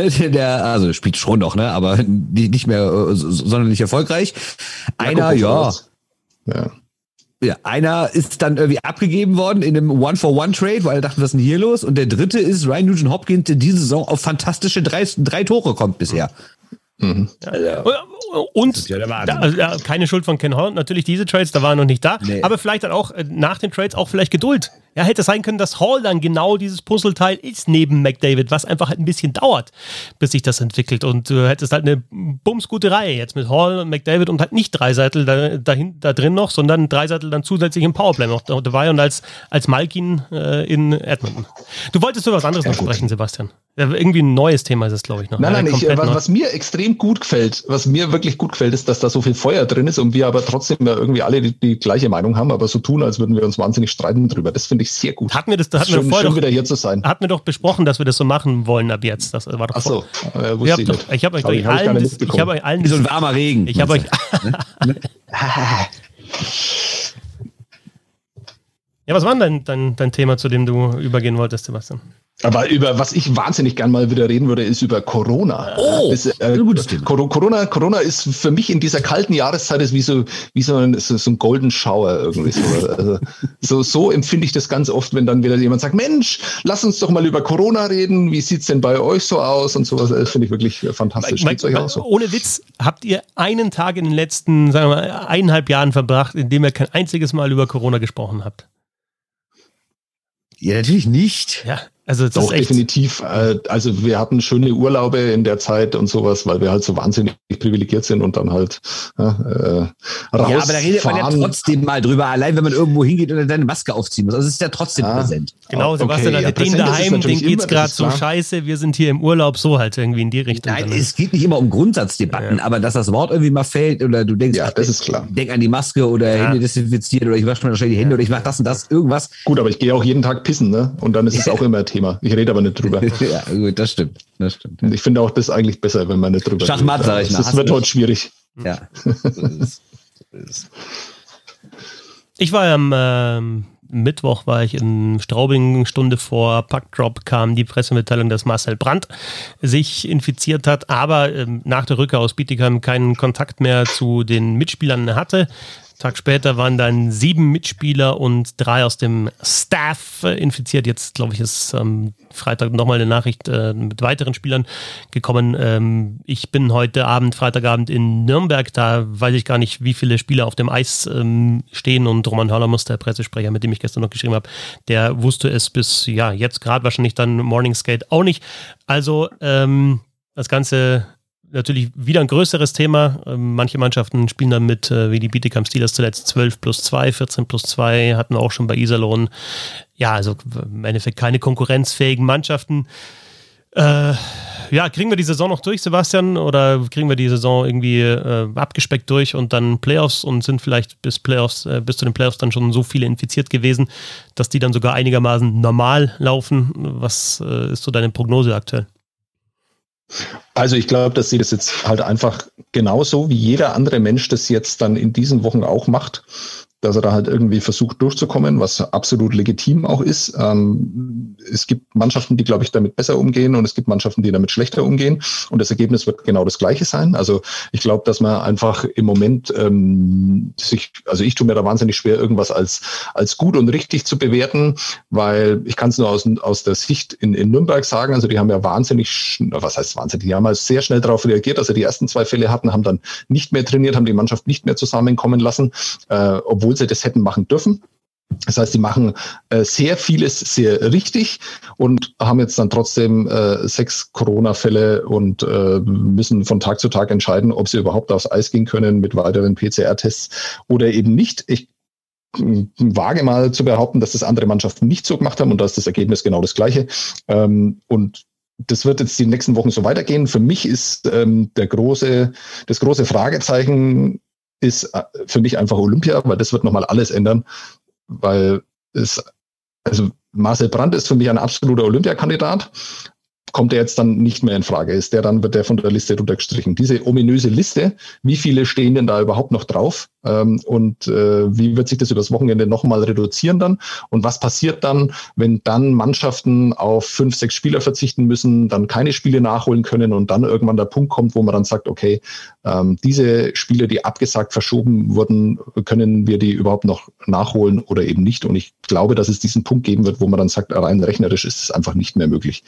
Der spielt schon noch, ne? Aber nicht mehr sonderlich erfolgreich. Einer, Ja, einer ist dann irgendwie abgegeben worden in einem One-for-One-Trade, weil alle dachten, was ist denn hier los? Und der dritte ist Ryan Nugent-Hopkins, der diese Saison auf fantastische 3 Tore kommt bisher. Mhm. Und keine Schuld von Ken Holland, natürlich diese Trades, da waren noch nicht da, aber vielleicht dann auch nach den Trades auch vielleicht Geduld. Ja, hätte sein können, dass Hall dann genau dieses Puzzleteil ist neben McDavid, was einfach halt ein bisschen dauert, bis sich das entwickelt, und du hättest halt eine bumsgute Reihe jetzt mit Hall und McDavid und halt nicht Dreiseitel da drin noch, sondern Dreiseitel dann zusätzlich im Powerplay noch dabei und als Malkin in Edmonton. Du wolltest über was anderes noch sprechen, Sebastian. Ja, irgendwie ein neues Thema ist es, glaube ich, noch. Nein, was mir extrem gut gefällt, was mir wirklich gut gefällt, ist, dass da so viel Feuer drin ist und wir aber trotzdem ja irgendwie alle die gleiche Meinung haben, aber so tun, als würden wir uns wahnsinnig streiten drüber. Das finde ich sehr gut. Hatten wir wieder hier zu sein. Hatten wir doch besprochen, dass wir das so machen wollen ab jetzt. Das war doch ach so, wusste ich nicht. Ich habe euch allen wie so ein warmer Regen. Ich habe euch Ja, was war denn dein Thema, zu dem du übergehen wolltest, Sebastian? Aber über was ich wahnsinnig gern mal wieder reden würde, ist über Corona. Oh, ein gutes Thema. Corona ist für mich in dieser kalten Jahreszeit ist wie so ein Golden Shower irgendwie so. Also so empfinde ich das ganz oft, wenn dann wieder jemand sagt, Mensch, lass uns doch mal über Corona reden. Wie sieht's denn bei euch so aus und sowas? Das finde ich wirklich fantastisch. Euch auch so? Ohne Witz, habt ihr einen Tag in den letzten, sagen wir mal, 1,5 Jahren verbracht, in dem ihr kein einziges Mal über Corona gesprochen habt? Ja, natürlich nicht. Ja. Also das doch, ist echt definitiv. Also wir hatten schöne Urlaube in der Zeit und sowas, weil wir halt so wahnsinnig privilegiert sind und dann halt rausfahren. Ja, aber da redet man ja trotzdem mal drüber, allein wenn man irgendwo hingeht und dann seine Maske aufziehen muss. Also es ist ja trotzdem präsent. Genau, Sebastian, also den daheim, den geht's gerade so scheiße, wir sind hier im Urlaub, so halt irgendwie in die Richtung. Nein, es geht nicht immer um Grundsatzdebatten, aber dass das Wort irgendwie mal fällt oder du denkst, das ist klar. Denk an die Maske oder Hände desinfizieren oder ich wasche mir wahrscheinlich die Hände oder ich mache das und das, irgendwas. Gut, aber ich gehe auch jeden Tag pissen, ne? Und dann ist es auch immer ein Thema. Ich rede aber nicht drüber. Ja, gut, das stimmt. Und ich finde auch das eigentlich besser, wenn man nicht drüber redet. Schachmatt, sag ich mal. Das wird heute schwierig. Ja. Ich war am Mittwoch war ich in Straubing, Stunde vor Puckdrop kam die Pressemitteilung, dass Marcel Brandt sich infiziert hat, aber nach der Rückkehr aus Bietigheim keinen Kontakt mehr zu den Mitspielern hatte. Tag später waren dann 7 Mitspieler und 3 aus dem Staff infiziert. Jetzt, glaube ich, ist Freitag nochmal eine Nachricht mit weiteren Spielern gekommen. Ich bin heute Abend, Freitagabend in Nürnberg. Da weiß ich gar nicht, wie viele Spieler auf dem Eis stehen. Und Roman Hörlermus, der Pressesprecher, mit dem ich gestern noch geschrieben habe, der wusste es bis jetzt gerade wahrscheinlich dann Morning Skate auch nicht. Also das Ganze natürlich wieder ein größeres Thema. Manche Mannschaften spielen dann mit, wie die Bietigheim Steelers zuletzt 12+2, 14+2, hatten wir auch schon bei Iserlohn. Ja, also im Endeffekt keine konkurrenzfähigen Mannschaften. Kriegen wir die Saison noch durch, Sebastian? Oder kriegen wir die Saison irgendwie abgespeckt durch und dann Playoffs und sind vielleicht bis zu den Playoffs dann schon so viele infiziert gewesen, dass die dann sogar einigermaßen normal laufen? Was ist so deine Prognose aktuell? Also ich glaube, dass sie das jetzt halt einfach genauso wie jeder andere Mensch das jetzt dann in diesen Wochen auch macht, dass er da halt irgendwie versucht durchzukommen, was absolut legitim auch ist. Es gibt Mannschaften, die, glaube ich, damit besser umgehen und es gibt Mannschaften, die damit schlechter umgehen und das Ergebnis wird genau das gleiche sein. Also ich glaube, dass man einfach im Moment ich tue mir da wahnsinnig schwer, irgendwas als gut und richtig zu bewerten, weil ich kann es nur aus der Sicht in Nürnberg sagen, also die haben ja die haben halt sehr schnell darauf reagiert, dass sie die ersten 2 Fälle hatten, haben dann nicht mehr trainiert, haben die Mannschaft nicht mehr zusammenkommen lassen, obwohl sie das hätten machen dürfen. Das heißt, sie machen sehr vieles sehr richtig und haben jetzt dann trotzdem 6 Corona-Fälle und müssen von Tag zu Tag entscheiden, ob sie überhaupt aufs Eis gehen können mit weiteren PCR-Tests oder eben nicht. Ich wage mal zu behaupten, dass das andere Mannschaften nicht so gemacht haben und da ist das Ergebnis genau das gleiche. Und das wird jetzt die nächsten Wochen so weitergehen. Für mich ist das große Fragezeichen ist für mich einfach Olympia, weil das wird nochmal alles ändern, weil Marcel Brandt ist für mich ein absoluter Olympiakandidat. Kommt er jetzt dann nicht mehr in Frage? Wird der von der Liste runtergestrichen? Diese ominöse Liste, wie viele stehen denn da überhaupt noch drauf? Und wie wird sich das übers Wochenende nochmal reduzieren dann? Und was passiert dann, wenn dann Mannschaften auf 5, 6 Spieler verzichten müssen, dann keine Spiele nachholen können und dann irgendwann der Punkt kommt, wo man dann sagt, okay, diese Spiele, die abgesagt, verschoben wurden, können wir die überhaupt noch nachholen oder eben nicht? Und ich glaube, dass es diesen Punkt geben wird, wo man dann sagt, rein rechnerisch ist es einfach nicht mehr möglich.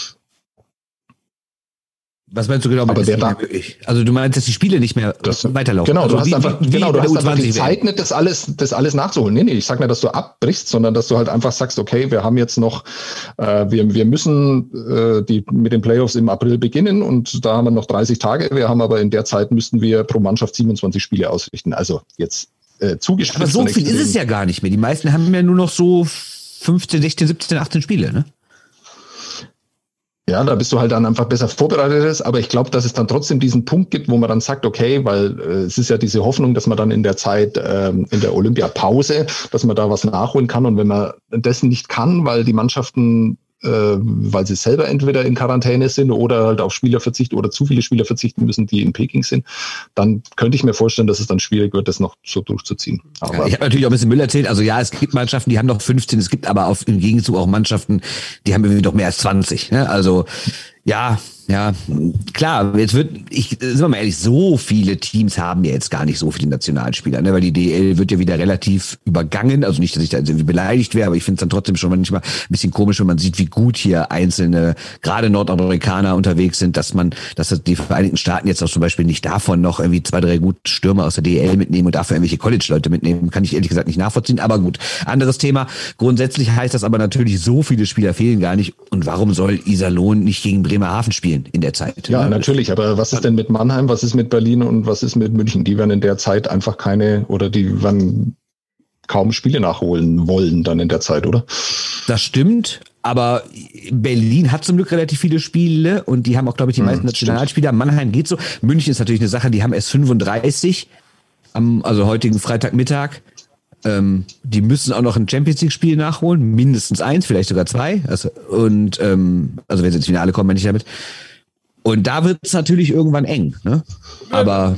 Was meinst du genau mit nicht mehr möglich? Also du meinst, dass die Spiele nicht mehr weiterlaufen? Genau, also du hast einfach die Zeit nicht, das alles nachzuholen. Nee, ich sage nicht, dass du abbrichst, sondern dass du halt einfach sagst, okay, wir haben jetzt noch, wir müssen mit den Playoffs im April beginnen und da haben wir noch 30 Tage. Wir haben aber in der Zeit müssten wir pro Mannschaft 27 Spiele ausrichten. Also jetzt zugespitzt. Aber so viel ist es ja gar nicht mehr. Die meisten haben ja nur noch so 15, 16, 17, 18 Spiele, ne? Ja, da bist du halt dann einfach besser vorbereitet. Aber ich glaube, dass es dann trotzdem diesen Punkt gibt, wo man dann sagt, okay, weil es ist ja diese Hoffnung, dass man dann in der Zeit, in der Olympiapause, dass man da was nachholen kann. Und wenn man dessen nicht kann, weil die Mannschaften, weil sie selber entweder in Quarantäne sind oder halt auf Spieler verzichten oder zu viele Spieler verzichten müssen, die in Peking sind, dann könnte ich mir vorstellen, dass es dann schwierig wird, das noch so durchzuziehen. Aber ich habe natürlich auch ein bisschen Müll erzählt. Also ja, es gibt Mannschaften, die haben noch 15, es gibt aber im Gegenzug auch Mannschaften, die haben irgendwie noch mehr als 20. Ne? Also ja, klar, sind wir mal ehrlich, so viele Teams haben ja jetzt gar nicht so viele Nationalspieler, ne? Weil die DEL wird ja wieder relativ übergangen, also nicht, dass ich da irgendwie beleidigt wäre, aber ich finde es dann trotzdem schon manchmal ein bisschen komisch, wenn man sieht, wie gut hier einzelne, gerade Nordamerikaner unterwegs sind, dass die Vereinigten Staaten jetzt auch zum Beispiel nicht davon noch irgendwie 2, 3 gute Stürmer aus der DEL mitnehmen und dafür irgendwelche College-Leute mitnehmen, kann ich ehrlich gesagt nicht nachvollziehen, aber gut, anderes Thema. Grundsätzlich heißt das aber natürlich, so viele Spieler fehlen gar nicht und warum soll Iserlohn nicht gegen Bremerhaven spielen spielen in der Zeit. Ja, natürlich, aber was ist denn mit Mannheim, was ist mit Berlin und was ist mit München? Die werden in der Zeit einfach die werden kaum Spiele nachholen wollen dann in der Zeit, oder? Das stimmt, aber Berlin hat zum Glück relativ viele Spiele und die haben auch, glaube ich, die meisten Nationalspieler. Mannheim geht so. München ist natürlich eine Sache, die haben erst 35 am heutigen Freitagmittag. Die müssen auch noch ein Champions-League-Spiel nachholen, mindestens 1, vielleicht sogar 2. Also wenn sie ins Finale kommen, meine ich damit. Und da wird es natürlich irgendwann eng, ne? Aber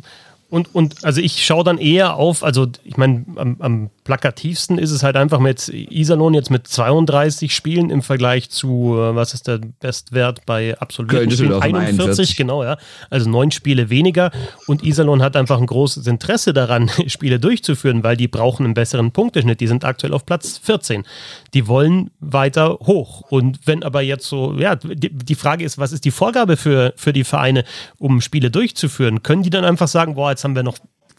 Und also ich schaue dann eher auf, also ich meine, am plakativsten ist es halt einfach mit Iserlohn jetzt mit 32 Spielen im Vergleich zu, was ist der Bestwert bei absoluten Spielen? 41, genau, ja. Also 9 Spiele weniger und Iserlohn hat einfach ein großes Interesse daran, Spiele durchzuführen, weil die brauchen einen besseren Punkteschnitt. Die sind aktuell auf Platz 14. Die wollen weiter hoch. Und wenn aber jetzt so, ja, die Frage ist, was ist die Vorgabe für die Vereine, um Spiele durchzuführen? Können die dann einfach sagen, boah, jetzt haben wir noch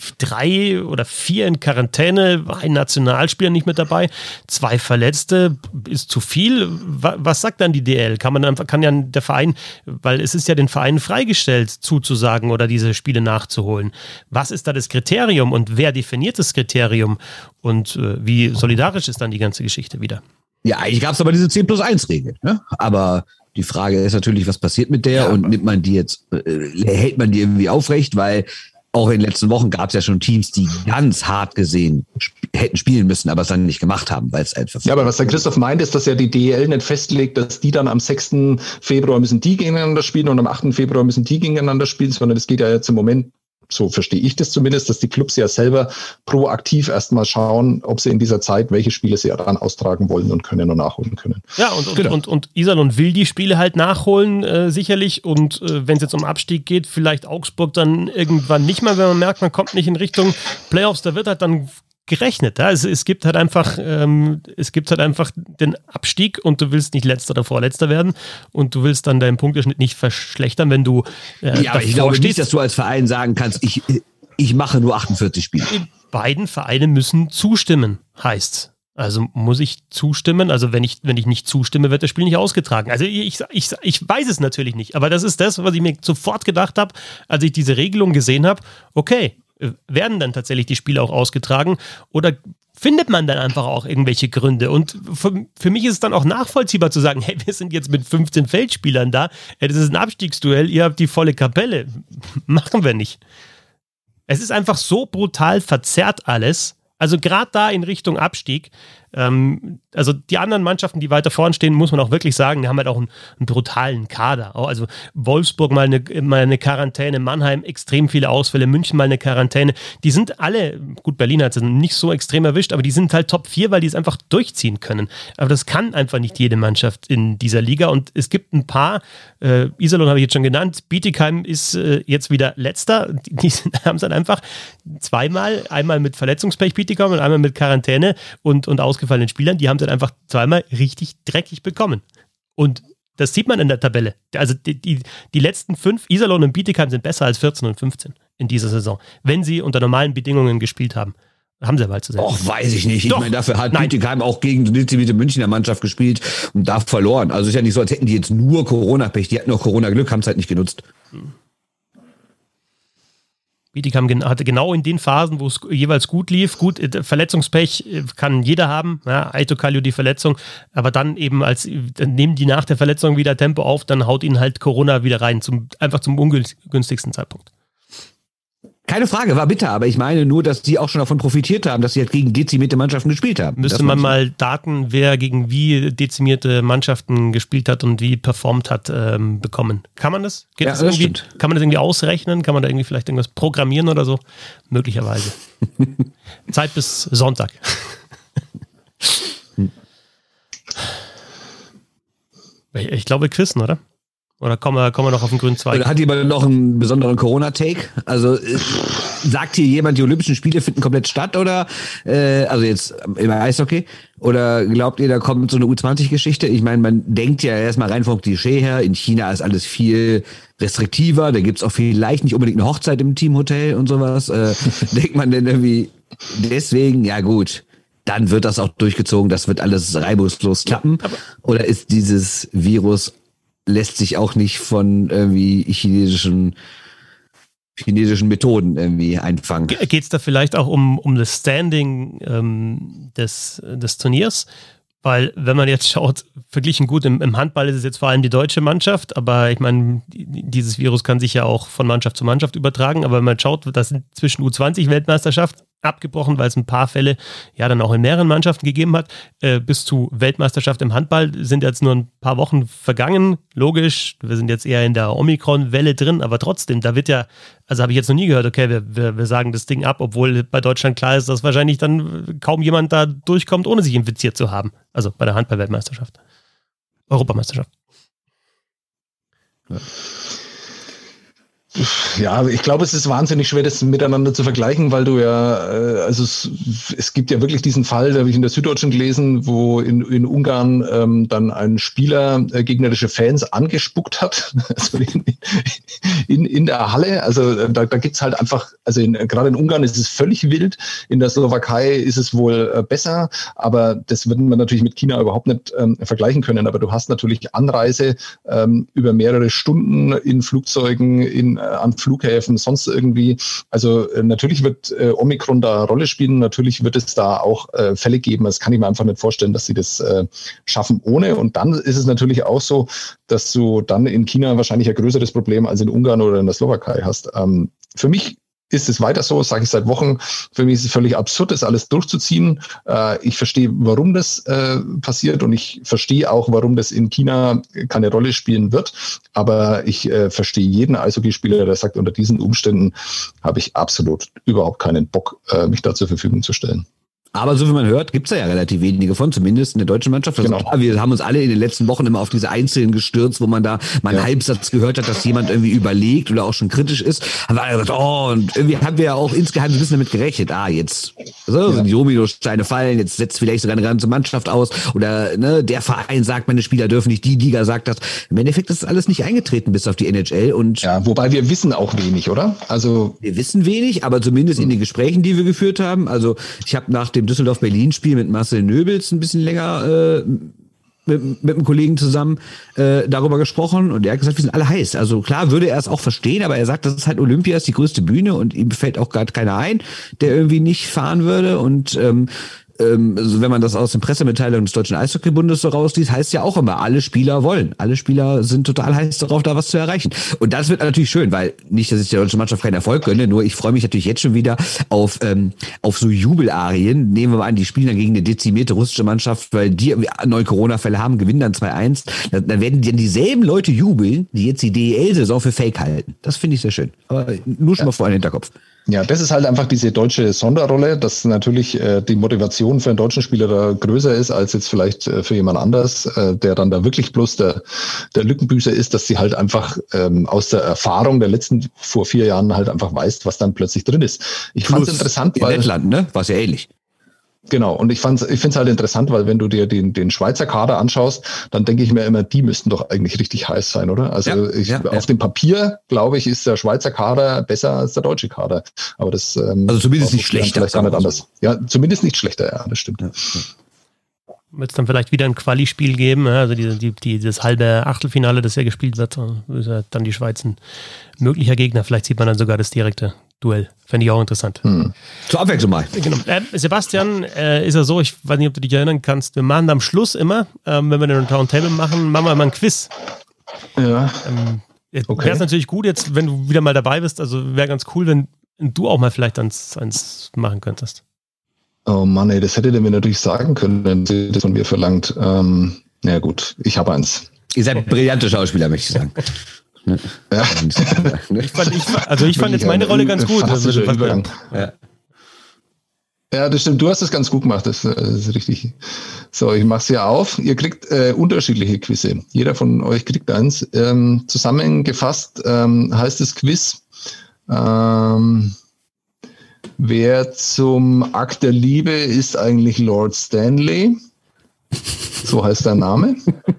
3 oder 4 in Quarantäne, ein Nationalspieler nicht mit dabei, 2 Verletzte, ist zu viel. Was sagt dann die DL? Kann ja der Verein, weil es ist ja den Vereinen freigestellt, zuzusagen oder diese Spiele nachzuholen. Was ist da das Kriterium und wer definiert das Kriterium und wie solidarisch ist dann die ganze Geschichte wieder? Ja, eigentlich gab es aber diese 10+1-Regel, ne? Aber die Frage ist natürlich, was passiert mit der und nimmt man die jetzt, hält man die irgendwie aufrecht, weil auch in den letzten Wochen gab es ja schon Teams, die ganz hart gesehen hätten spielen müssen, aber es dann nicht gemacht haben, weil es einfach... Ja, aber was der Christoph meint, ist, dass ja die DEL nicht festlegt, dass die dann am 6. Februar müssen die gegeneinander spielen und am 8. Februar müssen die gegeneinander spielen, sondern es geht ja jetzt im Moment, so verstehe ich das zumindest, dass die Clubs ja selber proaktiv erstmal schauen, ob sie in dieser Zeit, welche Spiele sie dann austragen wollen und können und nachholen können. Ja, und Iserlohn will die Spiele halt nachholen, sicherlich. Und wenn es jetzt um Abstieg geht, vielleicht Augsburg dann irgendwann nicht mehr, wenn man merkt, man kommt nicht in Richtung Playoffs, da wird halt dann gerechnet. Ja? Es gibt halt einfach den Abstieg und du willst nicht Letzter oder Vorletzter werden und du willst dann deinen Punkteschnitt nicht verschlechtern, wenn du aber ich glaube nicht, dass du als Verein sagen kannst, ich mache nur 48 Spiele. Die beiden Vereine müssen zustimmen, heißt's. Also muss ich zustimmen, also wenn ich nicht zustimme, wird das Spiel nicht ausgetragen. Also ich weiß es natürlich nicht, aber das ist das, was ich mir sofort gedacht habe, als ich diese Regelung gesehen habe. Okay, werden dann tatsächlich die Spiele auch ausgetragen oder findet man dann einfach auch irgendwelche Gründe? Und für mich ist es dann auch nachvollziehbar zu sagen, hey, wir sind jetzt mit 15 Feldspielern da, das ist ein Abstiegsduell, ihr habt die volle Kapelle. Machen wir nicht. Es ist einfach so brutal verzerrt alles. Also gerade da in Richtung Abstieg, also die anderen Mannschaften, die weiter vorn stehen, muss man auch wirklich sagen, die haben halt auch einen brutalen Kader. Also Wolfsburg mal eine Quarantäne, Mannheim extrem viele Ausfälle, München mal eine Quarantäne. Die sind alle, gut, Berlin hat es nicht so extrem erwischt, aber die sind halt Top 4, weil die es einfach durchziehen können. Aber das kann einfach nicht jede Mannschaft in dieser Liga und es gibt ein paar, Iserlohn habe ich jetzt schon genannt, Bietigheim ist jetzt wieder Letzter. Die haben es dann einfach zweimal, einmal mit Verletzungspech Bietigheim und einmal mit Quarantäne und ausgefallenen Spielern, die haben es dann einfach zweimal richtig dreckig bekommen. Und das sieht man in der Tabelle. Also die letzten 5, Iserlohn und Bietigheim, sind besser als 14 und 15 in dieser Saison. Wenn sie unter normalen Bedingungen gespielt haben. Haben sie aber halt zu selten. Och, weiß ich nicht. Ich meine, dafür hat Bietigheim auch gegen die dezimierte Münchner Mannschaft gespielt und da verloren. Also ist ja nicht so, als hätten die jetzt nur Corona-Pech. Die hatten auch Corona-Glück, haben es halt nicht genutzt. Bietigheim hatte genau in den Phasen, wo es jeweils gut lief, Verletzungspech kann jeder haben, ja, Aito Kallio die Verletzung, aber dann eben dann nehmen die nach der Verletzung wieder Tempo auf, dann haut ihnen halt Corona wieder rein, einfach zum ungünstigsten Zeitpunkt. Keine Frage, war bitter, aber ich meine nur, dass die auch schon davon profitiert haben, dass sie halt gegen dezimierte Mannschaften gespielt haben. Müsste man mal Daten, wer gegen wie dezimierte Mannschaften gespielt hat und wie performt hat, bekommen. Kann man das? Das stimmt. Kann man das irgendwie ausrechnen? Kann man da irgendwie vielleicht irgendwas programmieren oder so? Möglicherweise. Zeit bis Sonntag. Ich glaube, wir wissen, oder? Oder kommen wir noch auf den grünen Zweig? Oder hat jemand noch einen besonderen Corona-Take? Also sagt hier jemand, die Olympischen Spiele finden komplett statt? Oder also jetzt im Eishockey? Oder glaubt ihr, da kommt so eine U20-Geschichte? Ich meine, man denkt ja erstmal rein vom Klischee her, in China ist alles viel restriktiver, da gibt's auch vielleicht nicht unbedingt eine Hochzeit im Teamhotel und sowas. Denkt man denn irgendwie deswegen, ja gut, dann wird das auch durchgezogen, das wird alles reibungslos klappen? Oder ist dieses Virus lässt sich auch nicht von irgendwie chinesischen Methoden irgendwie einfangen. Geht es da vielleicht auch um das Standing des Turniers? Weil, wenn man jetzt schaut, verglichen gut, im Handball ist es jetzt vor allem die deutsche Mannschaft, aber ich meine, dieses Virus kann sich ja auch von Mannschaft zu Mannschaft übertragen, aber wenn man schaut, das sind zwischen U20-Weltmeisterschaft abgebrochen, weil es ein paar Fälle ja dann auch in mehreren Mannschaften gegeben hat, bis zu Weltmeisterschaft im Handball sind jetzt nur ein paar Wochen vergangen. Logisch, wir sind jetzt eher in der Omikron-Welle drin, aber trotzdem, da wird ja, also habe ich jetzt noch nie gehört, okay, wir sagen das Ding ab, obwohl bei Deutschland klar ist, dass wahrscheinlich dann kaum jemand da durchkommt, ohne sich infiziert zu haben. Also bei der Handball-Weltmeisterschaft. Europameisterschaft. Ja, ich glaube, es ist wahnsinnig schwer, das miteinander zu vergleichen, weil du ja, also es gibt ja wirklich diesen Fall, da habe ich in der Süddeutschen gelesen, wo in Ungarn dann ein Spieler gegnerische Fans angespuckt hat, also in der Halle. Also da gibt's halt einfach, also gerade in Ungarn ist es völlig wild, in der Slowakei ist es wohl besser, aber das würden wir natürlich mit China überhaupt nicht vergleichen können. Aber du hast natürlich Anreise über mehrere Stunden in Flugzeugen, an Flughäfen, sonst irgendwie. Also natürlich wird Omikron da eine Rolle spielen. Natürlich wird es da auch Fälle geben. Das kann ich mir einfach nicht vorstellen, dass sie das schaffen ohne. Und dann ist es natürlich auch so, dass du dann in China wahrscheinlich ein größeres Problem als in Ungarn oder in der Slowakei hast. Für mich ist es weiter so, sage ich seit Wochen. Für mich ist es völlig absurd, das alles durchzuziehen. Ich verstehe, warum das passiert und ich verstehe auch, warum das in China keine Rolle spielen wird. Aber ich verstehe jeden Eishockeyspieler, der sagt, unter diesen Umständen habe ich absolut überhaupt keinen Bock, mich da zur Verfügung zu stellen. Aber so wie man hört, gibt's da ja relativ wenige von, zumindest in der deutschen Mannschaft. Also klar, wir haben uns alle in den letzten Wochen immer auf diese Einzelnen gestürzt, wo man da mal einen Halbsatz gehört hat, dass jemand irgendwie überlegt oder auch schon kritisch ist. Haben wir alle gesagt, und irgendwie haben wir ja auch insgeheim ein bisschen damit gerechnet. Jetzt sind die Dominosteine fallen, jetzt setzt vielleicht sogar eine ganze Mannschaft aus oder der Verein sagt, meine Spieler dürfen nicht, die Liga sagt das. Im Endeffekt ist das alles nicht eingetreten bis auf die NHL. Und ja, wobei wir wissen auch wenig, oder? Also wir wissen wenig, aber zumindest in den Gesprächen, die wir geführt haben. Also ich habe nach dem Düsseldorf-Berlin-Spiel mit Marcel Nöbels ein bisschen länger mit einem Kollegen zusammen darüber gesprochen und er hat gesagt, wir sind alle heiß. Also klar würde er es auch verstehen, aber er sagt, das ist halt Olympia, ist die größte Bühne und ihm fällt auch gerade keiner ein, der irgendwie nicht fahren würde und also wenn man das aus den Pressemitteilungen des Deutschen Eishockeybundes so rausliest, heißt ja auch immer, alle Spieler wollen. Alle Spieler sind total heiß darauf, da was zu erreichen. Und das wird natürlich schön, weil nicht, dass ich der deutschen Mannschaft keinen Erfolg gönne, nur ich freue mich natürlich jetzt schon wieder auf so Jubelarien. Nehmen wir mal an, die spielen dann gegen eine dezimierte russische Mannschaft, weil die 9 Corona-Fälle haben, gewinnen dann 2-1. Dann werden dann dieselben Leute jubeln, die jetzt die DEL-Saison für Fake halten. Das finde ich sehr schön. Aber nur schon mal vor den Hinterkopf. Ja, das ist halt einfach diese deutsche Sonderrolle, dass natürlich die Motivation für einen deutschen Spieler da größer ist als jetzt vielleicht für jemand anders, der dann da wirklich bloß der Lückenbüßer ist, dass sie halt einfach aus der Erfahrung der letzten vor 4 Jahren halt einfach weiß, was dann plötzlich drin ist. Ich fand es interessant, weil in Lettland, ne, war es ja ähnlich. Genau, und ich finde es halt interessant, weil wenn du dir den Schweizer Kader anschaust, dann denke ich mir immer, die müssten doch eigentlich richtig heiß sein, oder? Also auf dem Papier, glaube ich, ist der Schweizer Kader besser als der deutsche Kader. Aber das also zumindest nicht schlechter. Vielleicht gar nicht anders. Ja, zumindest nicht schlechter, ja, das stimmt. Ja. Wird es dann vielleicht wieder ein Quali-Spiel geben, also das halbe Achtelfinale, das ja gespielt wird, ist ja dann die Schweiz ein möglicher Gegner. Vielleicht sieht man dann sogar das direkte Duell. Fände ich auch interessant. Zur Abwechslung mal. Genau. Sebastian, ist ja so, ich weiß nicht, ob du dich erinnern kannst, wir machen am Schluss immer, wenn wir den Roundtable machen wir mal ein Quiz. Ja. Wäre es natürlich gut, jetzt, wenn du wieder mal dabei bist, also wäre ganz cool, wenn du auch mal vielleicht eins machen könntest. Oh Mann, ey, das hättet ihr mir natürlich sagen können, wenn sie das von mir verlangt. Na gut, ich habe eins. Ihr seid brillante Schauspieler, möchte ich sagen. Ja. Ich fand jetzt meine Rolle ganz gut. Ja, das stimmt. Du hast das ganz gut gemacht. Das ist richtig. So, ich mache es hier auf. Ihr kriegt unterschiedliche Quizze. Jeder von euch kriegt eins. Zusammengefasst heißt das Quiz, wer zum Akt der Liebe ist eigentlich Lord Stanley? So heißt der Name.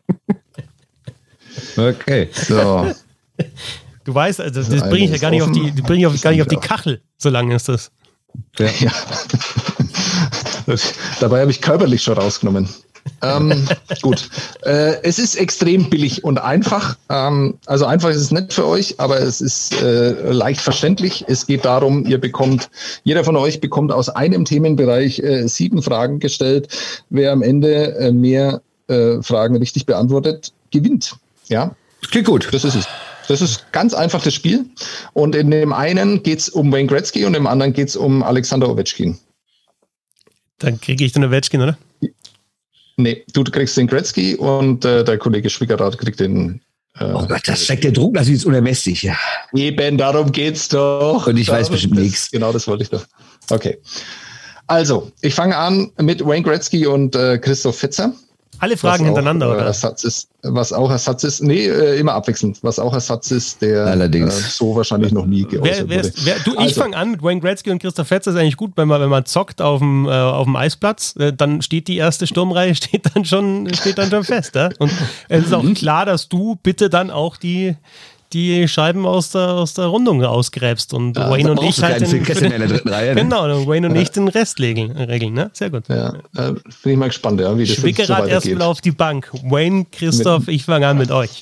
Okay. So. Du weißt, also das bringe ich ja gar nicht auf die Kachel, so lange ist das. Ja. Dabei habe ich körperlich schon rausgenommen. Gut. Es ist extrem billig und einfach. Also einfach ist es nicht für euch, aber es ist leicht verständlich. Es geht darum, jeder von euch bekommt aus einem Themenbereich 7 Fragen gestellt. Wer am Ende mehr Fragen richtig beantwortet, gewinnt. Ja, Klingt gut. das ist es. Das ist ganz einfach das Spiel. Und in dem einen geht es um Wayne Gretzky und im anderen geht es um Alexander Ovechkin. Dann kriege ich den Ovechkin, oder? Nee, du kriegst den Gretzky und der Kollege Schwickerath kriegt den. Oh Gott, das steckt der Druck, das ist unermesslich. Ja. Eben, darum geht's doch. Und ich weiß bestimmt nichts. Genau, das wollte ich doch. Okay. Also, ich fange an mit Wayne Gretzky und Christoph Fetzer. Alle Fragen hintereinander, oder? Was auch Ersatz ist. Nee, immer abwechselnd. Was auch Ersatz ist, der Allerdings. so wahrscheinlich noch nie geäußert wurde. Ich fange an mit Wayne Gretzky und Christoph Fetzer. Ist eigentlich gut, wenn man zockt auf dem Eisplatz, dann steht die erste Sturmreihe steht dann schon fest. Ja? Und es ist auch klar, dass du bitte dann auch die Scheiben aus der Rundung ausgräbst und Wayne und ich halt in der dritten Reihe. Ne? Genau, und Wayne und ich den Rest regeln, ne? Sehr gut. Ja, bin ich mal gespannt, ja, wie das Schwickerath so erstmal auf die Bank. Wayne, Christoph, ich fange an mit euch.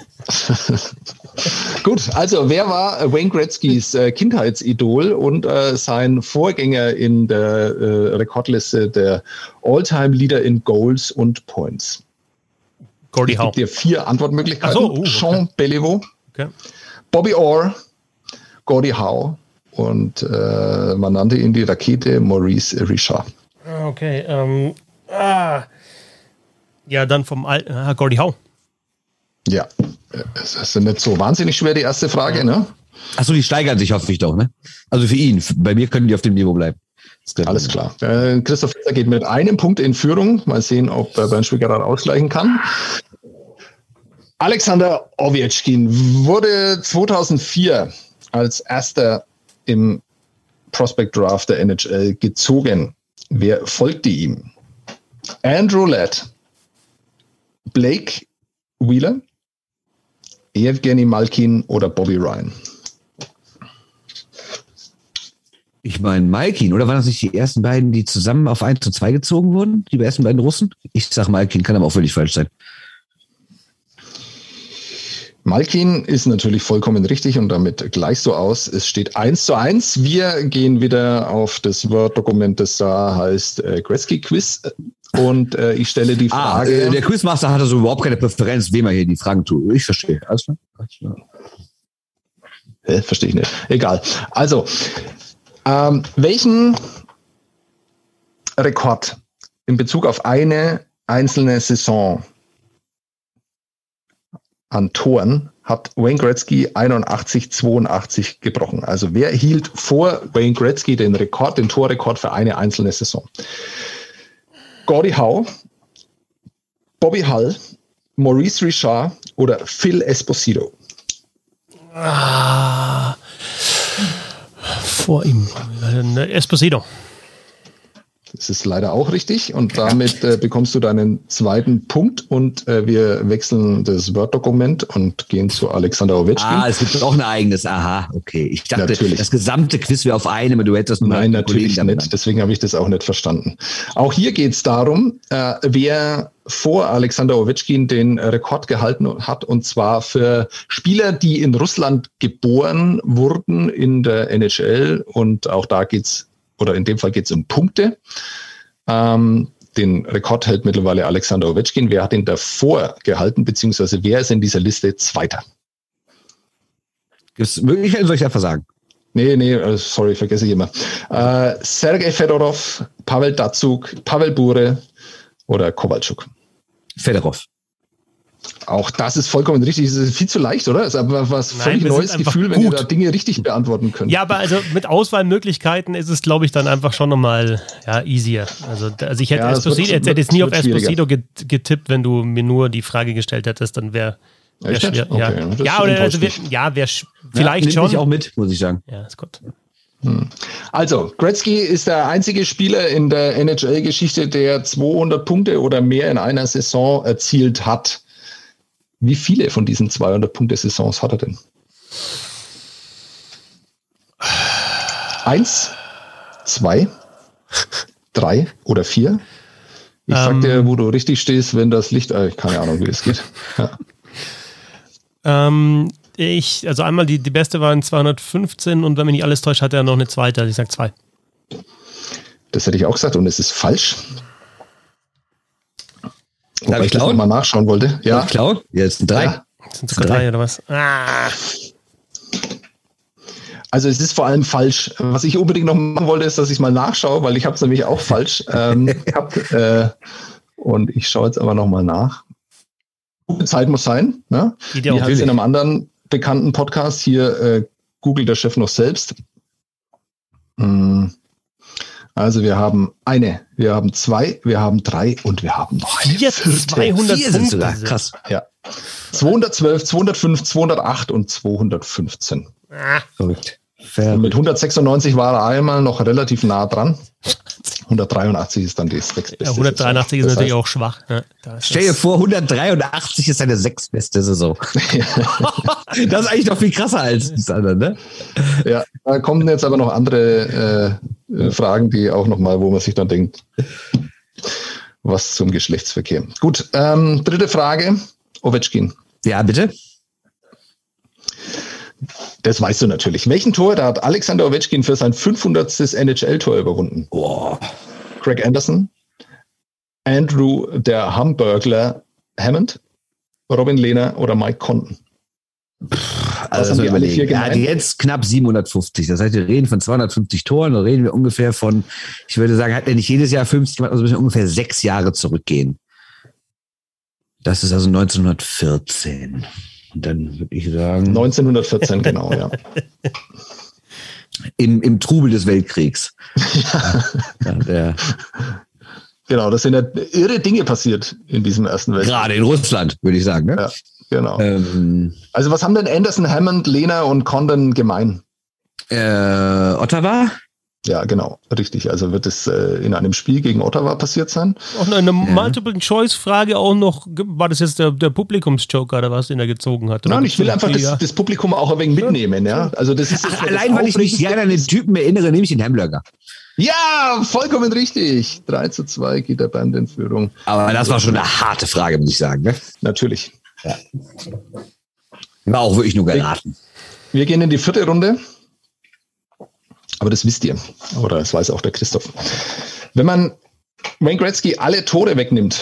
Gut, also wer war Wayne Gretzkys Kindheitsidol und sein Vorgänger in der Rekordliste der All-Time-Leader in Goals und Points? Gordie Howe. Ich gebe dir 4 Antwortmöglichkeiten. Okay. Jean Béliveau, Okay. Bobby Orr, Gordie Howe und man nannte ihn die Rakete Maurice Richard. Okay, ja, dann vom Gordie Howe. Ja, es ist nicht so wahnsinnig schwer, die erste Frage, ne? Achso, die steigern sich, hoffe ich doch, ne? Also für ihn. Bei mir können die auf dem Niveau bleiben. Alles klar. Christoph Fetzer geht mit einem Punkt in Führung. Mal sehen, ob Bernd Schwickerath ausgleichen kann. Alexander Ovechkin wurde 2004 als erster im Prospect Draft der NHL gezogen. Wer folgte ihm? Andrew Ladd, Blake Wheeler, Evgeny Malkin oder Bobby Ryan? Ich meine Malkin, oder waren das nicht die ersten beiden, die zusammen auf 1 zu 2 gezogen wurden? Die ersten beiden Russen? Ich sag Malkin, kann aber auch völlig falsch sein. Malkin ist natürlich vollkommen richtig und damit gleichst du aus. Es steht 1:1. Wir gehen wieder auf das Word-Dokument, das da heißt Gretzky-Quiz. Und ich stelle die Frage. Der Quizmaster hat also überhaupt keine Präferenz, wem er hier die Fragen tut. Ich verstehe. Alles klar? Verstehe ich nicht. Egal. Also, welchen Rekord in Bezug auf eine einzelne Saison an Toren hat Wayne Gretzky 81-82 gebrochen? Also wer hielt vor Wayne Gretzky den Torrekord für eine einzelne Saison? Gordie Howe, Bobby Hull, Maurice Richard oder Phil Esposito? Vor ihm. Esposito. Das ist leider auch richtig und damit bekommst du deinen zweiten Punkt und wir wechseln das Word-Dokument und gehen zu Alexander Ovechkin. Es gibt auch ein eigenes. Aha, okay. Ich dachte, natürlich. Das gesamte Quiz wäre auf einem, du hättest nur. Nein, natürlich nicht. Deswegen habe ich das auch nicht verstanden. Auch hier geht es darum, wer vor Alexander Ovechkin den Rekord gehalten hat, und zwar für Spieler, die in Russland geboren wurden in der NHL, und auch da geht's, oder in dem Fall geht es um Punkte. Den Rekord hält mittlerweile Alexander Ovechkin. Wer hat ihn davor gehalten, beziehungsweise wer ist in dieser Liste Zweiter? Gibt es Möglichkeiten, soll ich einfach sagen? Nee, sorry, vergesse ich immer. Sergei Fedorov, Pavel Datsyuk, Pavel Bure oder Kowalczuk? Fedorov. Auch das ist vollkommen richtig. Das ist viel zu leicht, oder? Das ist aber was völlig neues Gefühl, wenn ihr da Dinge richtig beantworten könnt. Ja, aber also mit Auswahlmöglichkeiten ist es, glaube ich, dann einfach schon nochmal easier. Also ich hätte hätte jetzt nie auf Esposito getippt, wenn du mir nur die Frage gestellt hättest, dann wäre schwer. Okay, wäre vielleicht schon. Ich auch mit, muss ich sagen. Ja, ist gut. Also, Gretzky ist der einzige Spieler in der NHL-Geschichte, der 200 Punkte oder mehr in einer Saison erzielt hat. Wie viele von diesen 200-Punkte-Saisons hat er denn? 1, 2, 3 oder 4? Ich sag dir, wo du richtig stehst, wenn das Licht, keine Ahnung, wie es geht. Ja. Also einmal die beste war in 215 und wenn mich nicht alles täuscht, hat er noch eine zweite, also ich sag 2. Das hätte ich auch gesagt und es ist falsch. Darf ich klauen? Mal nachschauen wollte. Ja. Klauen? Jetzt sind 3. Ja. Sind sogar 3 oder was? Also es ist vor allem falsch. Was ich unbedingt noch machen wollte, ist, dass ich mal nachschaue, weil ich habe es nämlich auch falsch und ich schaue jetzt aber nochmal nach. Gute Zeit muss sein. Ne? Wie heißt es in einem anderen bekannten Podcast? Hier googelt der Chef noch selbst. Also wir haben 1, wir haben 2, wir haben 3 und wir haben noch eine 4, 200 4 sind sogar. Krass. Ja. 212, 205, 208 und 215. Verrückt. Und mit 196 war er einmal noch relativ nah dran. 183 ist dann die 6. Ja, 183 ist natürlich auch schwach. Ne? Stell dir vor, 183 ist seine 6. beste Saison. Das ist eigentlich noch viel krasser als das andere, ne? Ja, da kommen jetzt aber noch andere Fragen, die auch nochmal, wo man sich dann denkt, was zum Geschlechtsverkehr. Gut, dritte Frage. Ovechkin. Ja, bitte. Das weißt du natürlich. Welchen Tor da hat Alexander Ovechkin für sein 500. NHL-Tor überwunden? Boah. Craig Anderson, Andrew der Hamburgler Hammond, Robin Lehner oder Mike Condon? Also haben die alle 4 gemeint? Ja, jetzt knapp 750. Das heißt, wir reden von 250 Toren. Da reden wir ungefähr von, ich würde sagen, hat er nicht jedes Jahr 50 gemacht, also müssen wir ungefähr 6 Jahre zurückgehen. Das ist also 1914. Und dann würde ich sagen... 1914, genau, ja. Im Trubel des Weltkriegs. Genau, das sind ja irre Dinge passiert in diesem Ersten Weltkrieg. Gerade in Russland, würde ich sagen. Ne? Ja, genau. Also was haben denn Anderson, Hammond, Lehner und Condon gemein? Ottawa? Ja, genau, richtig. Also wird es in einem Spiel gegen Ottawa passiert sein. Auch eine Multiple-Choice-Frage auch noch, war das jetzt der Publikumsjoker oder was, den er gezogen hat? Nein, ich will einfach das Publikum auch ein wenig mitnehmen. Ja? Also das ist allein, weil ich mich gerne an den Typen erinnere, nehme ich den Hamburger. Ja, vollkommen richtig. 3:2 geht der Band in Führung. Aber das war schon eine harte Frage, muss ich sagen. Ne? Natürlich. Ja. War auch wirklich nur geraten. Wir gehen in die 4. Runde. Aber das wisst ihr. Oder das weiß auch der Christoph. Wenn man Wayne Gretzky alle Tore wegnimmt,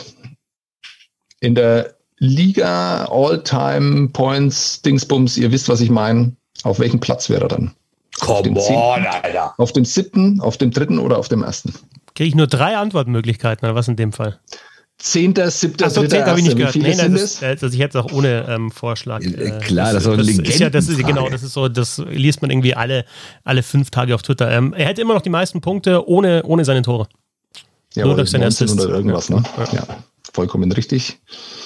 in der Liga, All-Time, Points, Dingsbums, ihr wisst, was ich meine, auf welchem Platz wäre er dann? Come on, Alter. Auf dem 7., auf dem 3. oder auf dem 1.? Kriege ich nur 3 Antwortmöglichkeiten, oder was in dem Fall? 10., 7., 3., 10. habe ich nicht gehört. Nein, also ich hätte es auch ohne Vorschlag. Klar, das ist eine Legende. Das ist so, das liest man irgendwie alle 5 Tage auf Twitter. Er hätte immer noch die meisten Punkte ohne seine Tore. Ja, nur durch seine Assist. Oder irgendwas, ne? Ja, vollkommen richtig.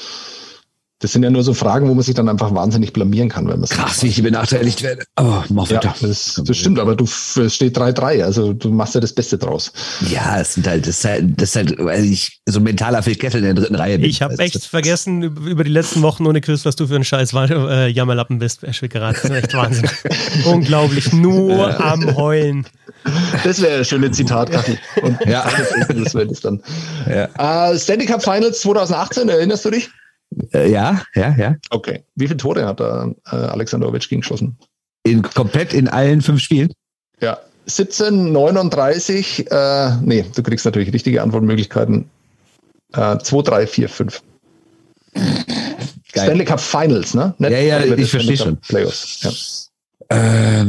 Das sind ja nur so Fragen, wo man sich dann einfach wahnsinnig blamieren kann, wenn man krass, wie ich benachteiligt werde. Oh, mach weiter. Ja, das stimmt, aber es steht 3:3, also du machst ja das Beste draus. Ja, das ist halt, weil ich so ein mentaler Phil Kessel in der 3. Reihe bin. Ich habe echt vergessen, über die letzten Wochen ohne Quiz, was du für ein scheiß Jammerlappen bist, Herr Schwickerath. Das ist echt Wahnsinn. Unglaublich, nur am Heulen. Das wäre ein schönes Zitat, Kathi. Und ja. Das wäre das dann. Ja. Stanley Cup Finals 2018, erinnerst du dich? Ja. Okay. Wie viele Tore hat da Alexander Ovechkin geschossen? Komplett in allen 5 Spielen? Ja. 17, 39, nee, du kriegst natürlich richtige Antwortmöglichkeiten. 2, 3, 4, 5. Geil. Stanley Cup Finals, ne? Nicht ja, ich verstehe schon. Playoffs. Ja.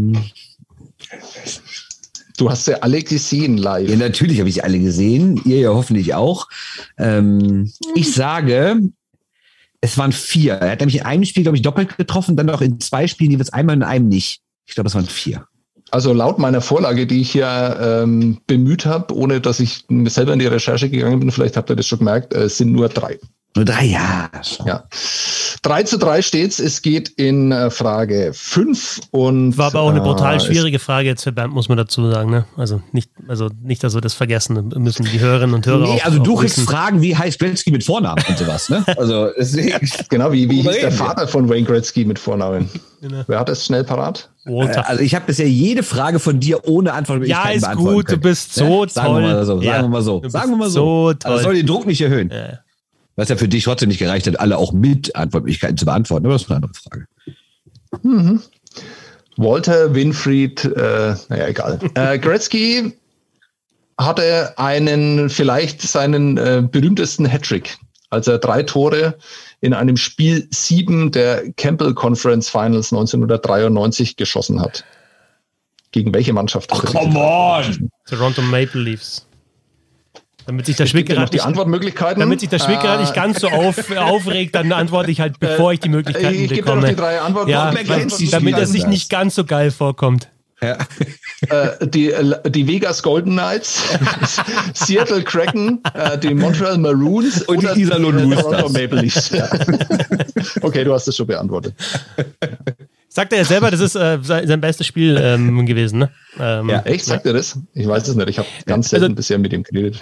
Du hast sie alle gesehen live. Ja, natürlich habe ich sie alle gesehen. Ihr ja hoffentlich auch. Ich sage, es waren 4. Er hat nämlich in einem Spiel, glaube ich, doppelt getroffen, dann noch in 2 Spielen jeweils einmal, in einem nicht. Ich glaube, es waren 4. Also laut meiner Vorlage, die ich hier bemüht habe, ohne dass ich selber in die Recherche gegangen bin, vielleicht habt ihr das schon gemerkt, sind nur 3. Nur 3, ja. Ja. 3:3 steht's. Es geht in Frage 5 und. War aber auch eine brutal schwierige Frage jetzt für Bernd, muss man dazu sagen, ne? Also nicht, dass wir das vergessen müssen, die Hörerinnen und Hörer. Nee, also du kriegst Fragen, wie heißt Gretzky mit Vornamen und sowas, ne? Also, genau, wie hieß der Vater von Wayne Gretzky mit Vornamen? Genau. Wer hat das schnell parat? Walter. Also ich habe bisher jede Frage von dir ohne Antwortmöglichkeiten beantworten können. Ja, ist gut, du bist so toll. Sagen wir mal so. So toll. Also das soll den Druck nicht erhöhen. Ja. Was ja für dich trotzdem nicht gereicht hat, alle auch mit Antwortmöglichkeiten zu beantworten. Aber das ist eine andere Frage. Mhm. Walter, Winfried, naja, egal. Gretzky hatte vielleicht seinen berühmtesten Hattrick, als er 3 Tore in einem Spiel 7 der Campbell Conference Finals 1993 geschossen hat. Gegen welche Mannschaft? Ach, come on! Toronto Maple Leafs. Damit sich der Schwickerrad nicht ganz so aufregt, dann antworte ich halt, bevor ich die Möglichkeiten bekomme. Ich gebe dir noch die 3 Antworten. Ja, damit er sich nicht ganz so geil vorkommt. Ja. Die Vegas Golden Knights, Seattle Kraken, die Montreal Maroons und die Iserlohn Toronto Maple Leafs. Ja. Okay, du hast es schon beantwortet. Sagt er ja selber, das ist sein bestes Spiel gewesen, ne? Ja, echt? Sagt er das? Ich weiß es nicht. Ich habe ganz selten bisher mit ihm geredet.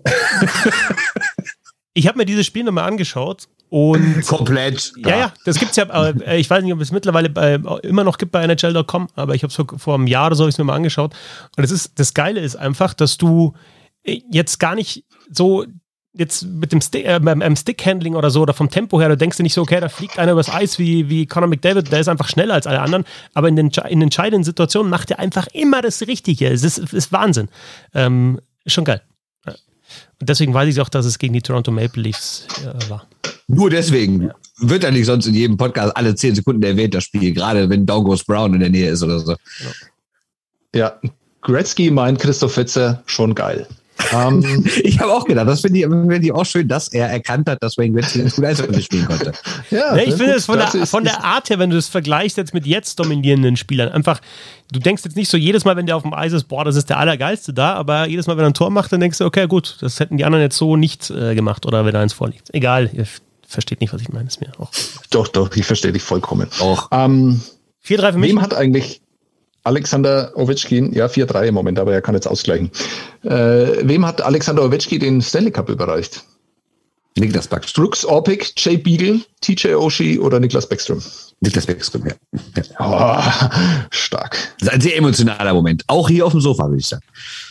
Ich habe mir dieses Spiel nochmal angeschaut und... Komplett. Ja, das gibt's ja, ich weiß nicht, ob es mittlerweile immer noch gibt bei NHL.com, aber ich habe es vor einem Jahr oder so ich mir mal angeschaut. Und das Geile ist einfach, dass du jetzt gar nicht so... Jetzt mit dem Stick-Handling oder so oder vom Tempo her, du denkst dir nicht so, okay, da fliegt einer übers Eis wie Connor McDavid, der ist einfach schneller als alle anderen, aber in entscheidenden Situationen macht er einfach immer das Richtige. Es ist Wahnsinn. Ist schon geil. Ja. Und deswegen weiß ich auch, dass es gegen die Toronto Maple Leafs war. Nur deswegen wird er nicht sonst in jedem Podcast alle 10 Sekunden erwähnt, das Spiel, gerade wenn Down Goes Brown in der Nähe ist oder so. Ja, Gretzky meint Christoph Fetzer schon geil. Ich habe auch gedacht, das finde ich auch schön, dass er erkannt hat, dass Wayne Gretzky ins gut Eishockey spielen konnte. Ja, ich finde es von der Art her, wenn du das vergleichst jetzt mit jetzt dominierenden Spielern, einfach, du denkst jetzt nicht so jedes Mal, wenn der auf dem Eis ist, boah, das ist der Allergeilste da, aber jedes Mal, wenn er ein Tor macht, dann denkst du, okay, gut, das hätten die anderen jetzt so nicht gemacht oder wenn da eins vorliegt. Egal, ihr versteht nicht, was ich meine, ist mir auch. Doch, ich verstehe dich vollkommen. Auch. 4-3 für mich. Wem hat eigentlich Alexander Ovechkin, ja 4-3 im Moment, aber er kann jetzt ausgleichen. Wem hat Alexander Ovechkin den Stanley Cup überreicht? Niklas Backström. Brooks Orpik, Jay Beagle, TJ Oshie oder Niklas Backström? Niklas Backström, ja. Oh, stark. Das ist ein sehr emotionaler Moment. Auch hier auf dem Sofa, würde ich sagen.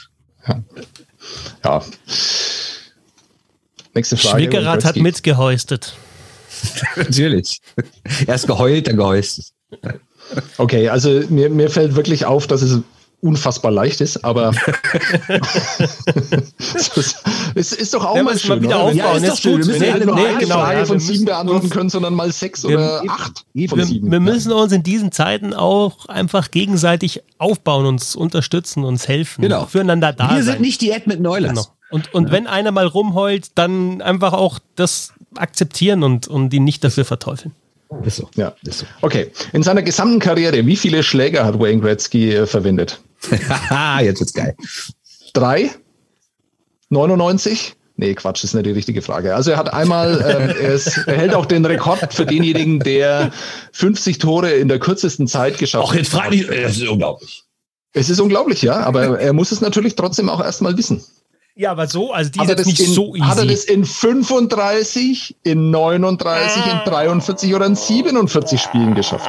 Ja. Nächste Frage. Schwickerrad hat mitgehäustet. Natürlich. Erst geheult, dann gehäustet. Okay, also mir fällt wirklich auf, dass es unfassbar leicht ist, aber es ist doch auch mal schön, wieder aufbauen. Ja, ist doch schön. Wir müssen ja nur eine Frage von 7 beantworten können, sondern mal 6 oder 8 von 7. Wir müssen uns in diesen Zeiten auch einfach gegenseitig aufbauen, uns unterstützen, uns helfen, füreinander da sein. Wir sind nicht die Edmonton Oilers. Genau. Und wenn einer mal rumheult, dann einfach auch das akzeptieren und ihn nicht dafür verteufeln. Ist so. Ja, ist so. Okay. In seiner gesamten Karriere, wie viele Schläger hat Wayne Gretzky verwendet? Jetzt wird's geil. 3? 99? Nee, Quatsch, das ist nicht die richtige Frage. Also er hat einmal, er hält auch den Rekord für denjenigen, der 50 Tore in der kürzesten Zeit geschafft hat. Ach, jetzt frag nicht, das ist unglaublich. Es ist unglaublich, ja, aber er muss es natürlich trotzdem auch erstmal wissen. Ja, aber so, also die ist jetzt nicht so easy. Hat er das in 35, in 39, in 43 oder in 47 Spielen geschafft?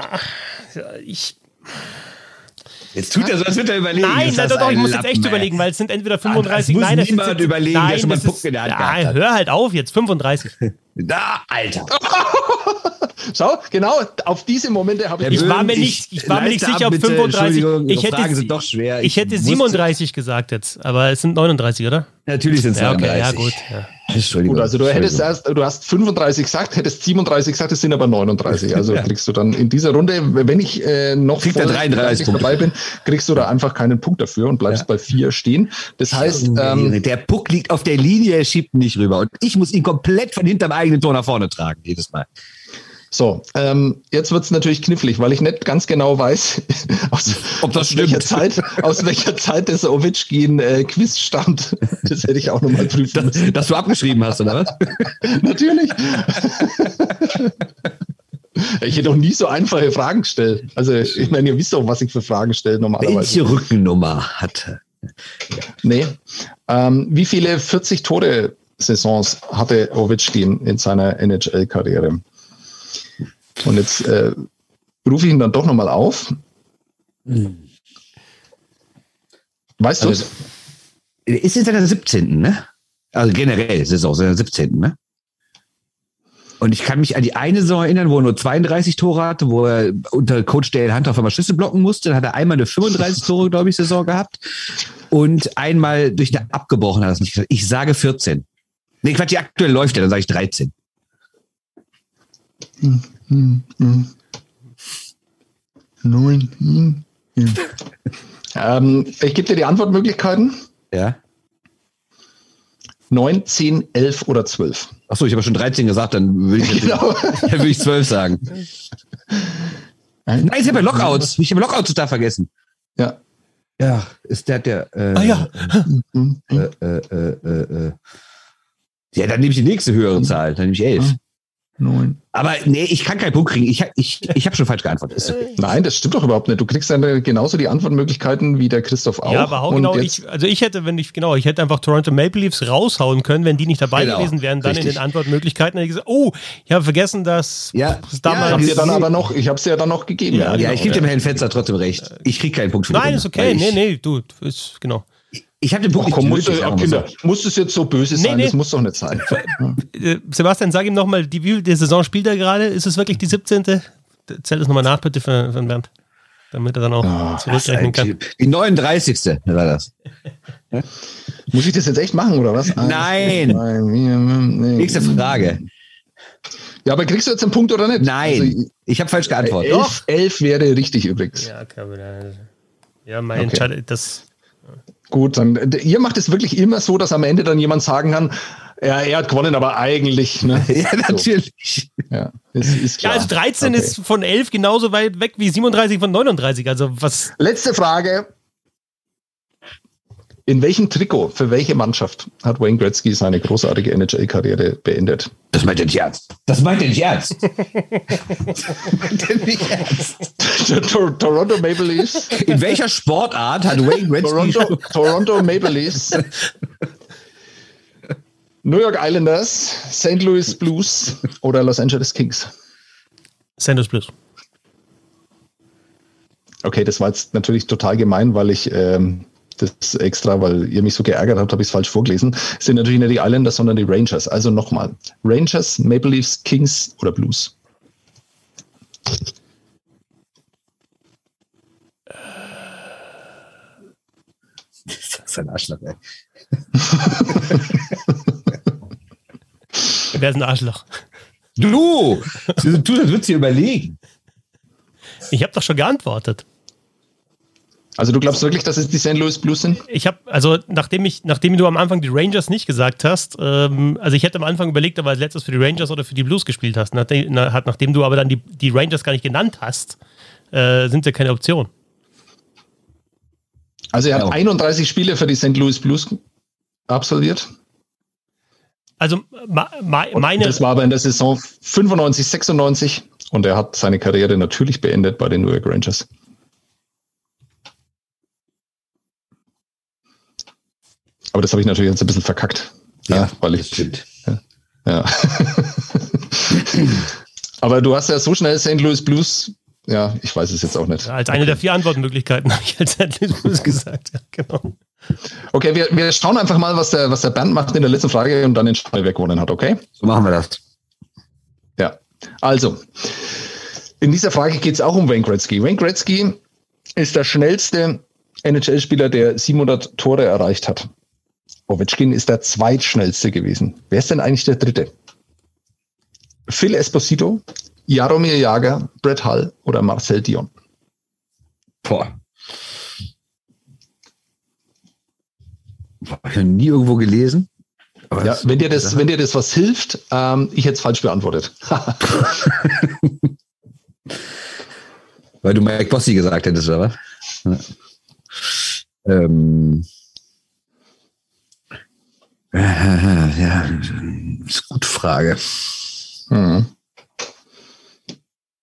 Jetzt tut er so, als würde er überlegen. Nein, doch, ich muss jetzt echt überlegen, weil es sind entweder 35, nein, das muss niemand überlegen, der schon mal einen Punkt in der Hand gehabt hat. Hör halt auf jetzt, 35. Da, Alter. Schau, genau, auf diese Momente habe ich... Ich war mir nicht sicher, ob 35... Ich hätte 37 gesagt jetzt, aber es sind 39, oder? Natürlich sind es 39. Okay, ja, gut. Ja. Gut, also du hast 35 gesagt, hättest 37 gesagt, es sind aber 39. Also kriegst du dann in dieser Runde, wenn ich noch vor 33 dabei bin, kriegst du da einfach keinen Punkt dafür und bleibst bei 4 stehen. Das heißt... der Puck liegt auf der Linie, er schiebt nicht rüber. Und ich muss ihn komplett von hinterm eigenen Tor nach vorne tragen, jedes Mal. So, jetzt wird es natürlich knifflig, weil ich nicht ganz genau weiß, aus welcher Zeit das Ovechkin-Quiz stammt. Das hätte ich auch nochmal prüfen müssen. Dass du abgeschrieben hast, oder was? Natürlich. Ich hätte doch nie so einfache Fragen gestellt. Also, ich meine, ihr wisst doch, was ich für Fragen stelle normalerweise. Welche Rückennummer hat? Nee. Wie viele 40-Tore-Saisons hatte Ovechkin in seiner NHL-Karriere? Und jetzt rufe ich ihn dann doch nochmal auf. Weißt du es? Ist jetzt in der 17., ne? Also generell Saison, in der 17., ne? Und ich kann mich an die eine Saison erinnern, wo er nur 32 Tore hatte, wo er unter Coach Dale Hunter auf einmal Schüsse blocken musste. Dann hat er einmal eine 35 Tore, glaube ich, Saison gehabt. Und einmal durch eine abgebrochen hat er es nicht gesagt. Ich sage 14. Nee, Quatsch, die aktuell läuft ja, dann sage ich 13. Ich gebe dir die Antwortmöglichkeiten. Ja. 9, 10, 11 oder 12. Achso, ich habe schon 13 gesagt, dann würde ich, dann würde ich 12 sagen. Nein, ich habe Lockouts. Ich habe Lockouts total vergessen. Ja. Ja, ist der. Ja. Ja, dann nehme ich die nächste höhere Zahl. Dann nehme ich 11. 9. Aber nee, ich kann keinen Punkt kriegen. Ich hab schon falsch geantwortet. Ist okay. Nein, das stimmt doch überhaupt nicht. Du kriegst dann genauso die Antwortmöglichkeiten wie der Christoph auch. Ja, aber auch genau, ich hätte einfach Toronto Maple Leafs raushauen können, wenn die nicht dabei gewesen wären, dann richtig. In den Antwortmöglichkeiten hätte ich gesagt, oh, ich habe vergessen, dass damals... Ich habe es ja dann noch gegeben. Ja, genau. Ich gebe dem Herrn Fetzer trotzdem recht. Ich kriege keinen Punkt für Nein, ist okay. Nee, du, ist genau. Ich habe den Punkt Kinder, muss es jetzt so böse sein? Das muss doch nicht sein. Sebastian, sag ihm nochmal, wie viel der Saison spielt er gerade? Ist es wirklich die 17.? Zähl das nochmal nach, bitte, für Bernd. Damit er dann auch zurückrechnen kann. Die 39. war das. Muss ich das jetzt echt machen, oder was? Nein. Nee. Nächste Frage. Ja, aber kriegst du jetzt einen Punkt oder nicht? Nein, also, ich habe falsch geantwortet. 11 wäre richtig übrigens. Ja, mein Entscheid, das... Gut, dann ihr macht es wirklich immer so, dass am Ende dann jemand sagen kann, ja, er hat gewonnen, aber eigentlich. Ne? Ja, natürlich. So. Ja, ist klar. Ja, also 13 ist von 11 genauso weit weg wie 37 von 39. Also was? Letzte Frage. In welchem Trikot, für welche Mannschaft hat Wayne Gretzky seine großartige NHL-Karriere beendet? Das meint er nicht ernst. Das meint er nicht ernst. Toronto Maple Leafs. In welcher Sportart hat Wayne Gretzky... Toronto Maple Leafs. New York Islanders, St. Louis Blues oder Los Angeles Kings? St. Louis Blues. Okay, das war jetzt natürlich total gemein, weil ich... das extra, weil ihr mich so geärgert habt, habe ich es falsch vorgelesen. Es sind natürlich nicht die Islanders, sondern die Rangers. Also nochmal. Rangers, Maple Leafs, Kings oder Blues? Das ist ein Arschloch, ey. Wer ist ein Arschloch? Du! Das würdest du dir überlegen. Ich habe doch schon geantwortet. Also du glaubst wirklich, dass es die St. Louis Blues sind? Ich habe, also nachdem du am Anfang die Rangers nicht gesagt hast, also ich hätte am Anfang überlegt, ob du als letztes für die Rangers oder für die Blues gespielt hast. Nachdem du aber dann die Rangers gar nicht genannt hast, sind ja keine Option. Also er hat 31 Spiele für die St. Louis Blues absolviert. Also meine... Das war aber in der Saison 95, 96 und er hat seine Karriere natürlich beendet bei den New York Rangers. Aber das habe ich natürlich jetzt ein bisschen verkackt. Ja, weil ich. Ja. Aber du hast ja so schnell St. Louis Blues. Ja, ich weiß es jetzt auch nicht. Ja, als eine der 4 Antwortmöglichkeiten habe ich als St. Louis Blues gesagt. Ja, genau. Okay, wir schauen einfach mal, was der Bernd macht in der letzten Frage und dann entscheiden, wer gewonnen hat, okay? So machen wir das. Ja, also. In dieser Frage geht es auch um Wayne Gretzky. Wayne Gretzky ist der schnellste NHL-Spieler, der 700 Tore erreicht hat. Ovechkin ist der zweitschnellste gewesen. Wer ist denn eigentlich der dritte? Phil Esposito, Jaromir Jagr, Brett Hull oder Marcel Dion? Boah. Habe ich noch nie irgendwo gelesen. Ja, wenn dir das was hilft, ich hätte es falsch beantwortet. Weil du Mike Bossy gesagt hättest, oder was? Ja. Ja, ist eine gute Frage.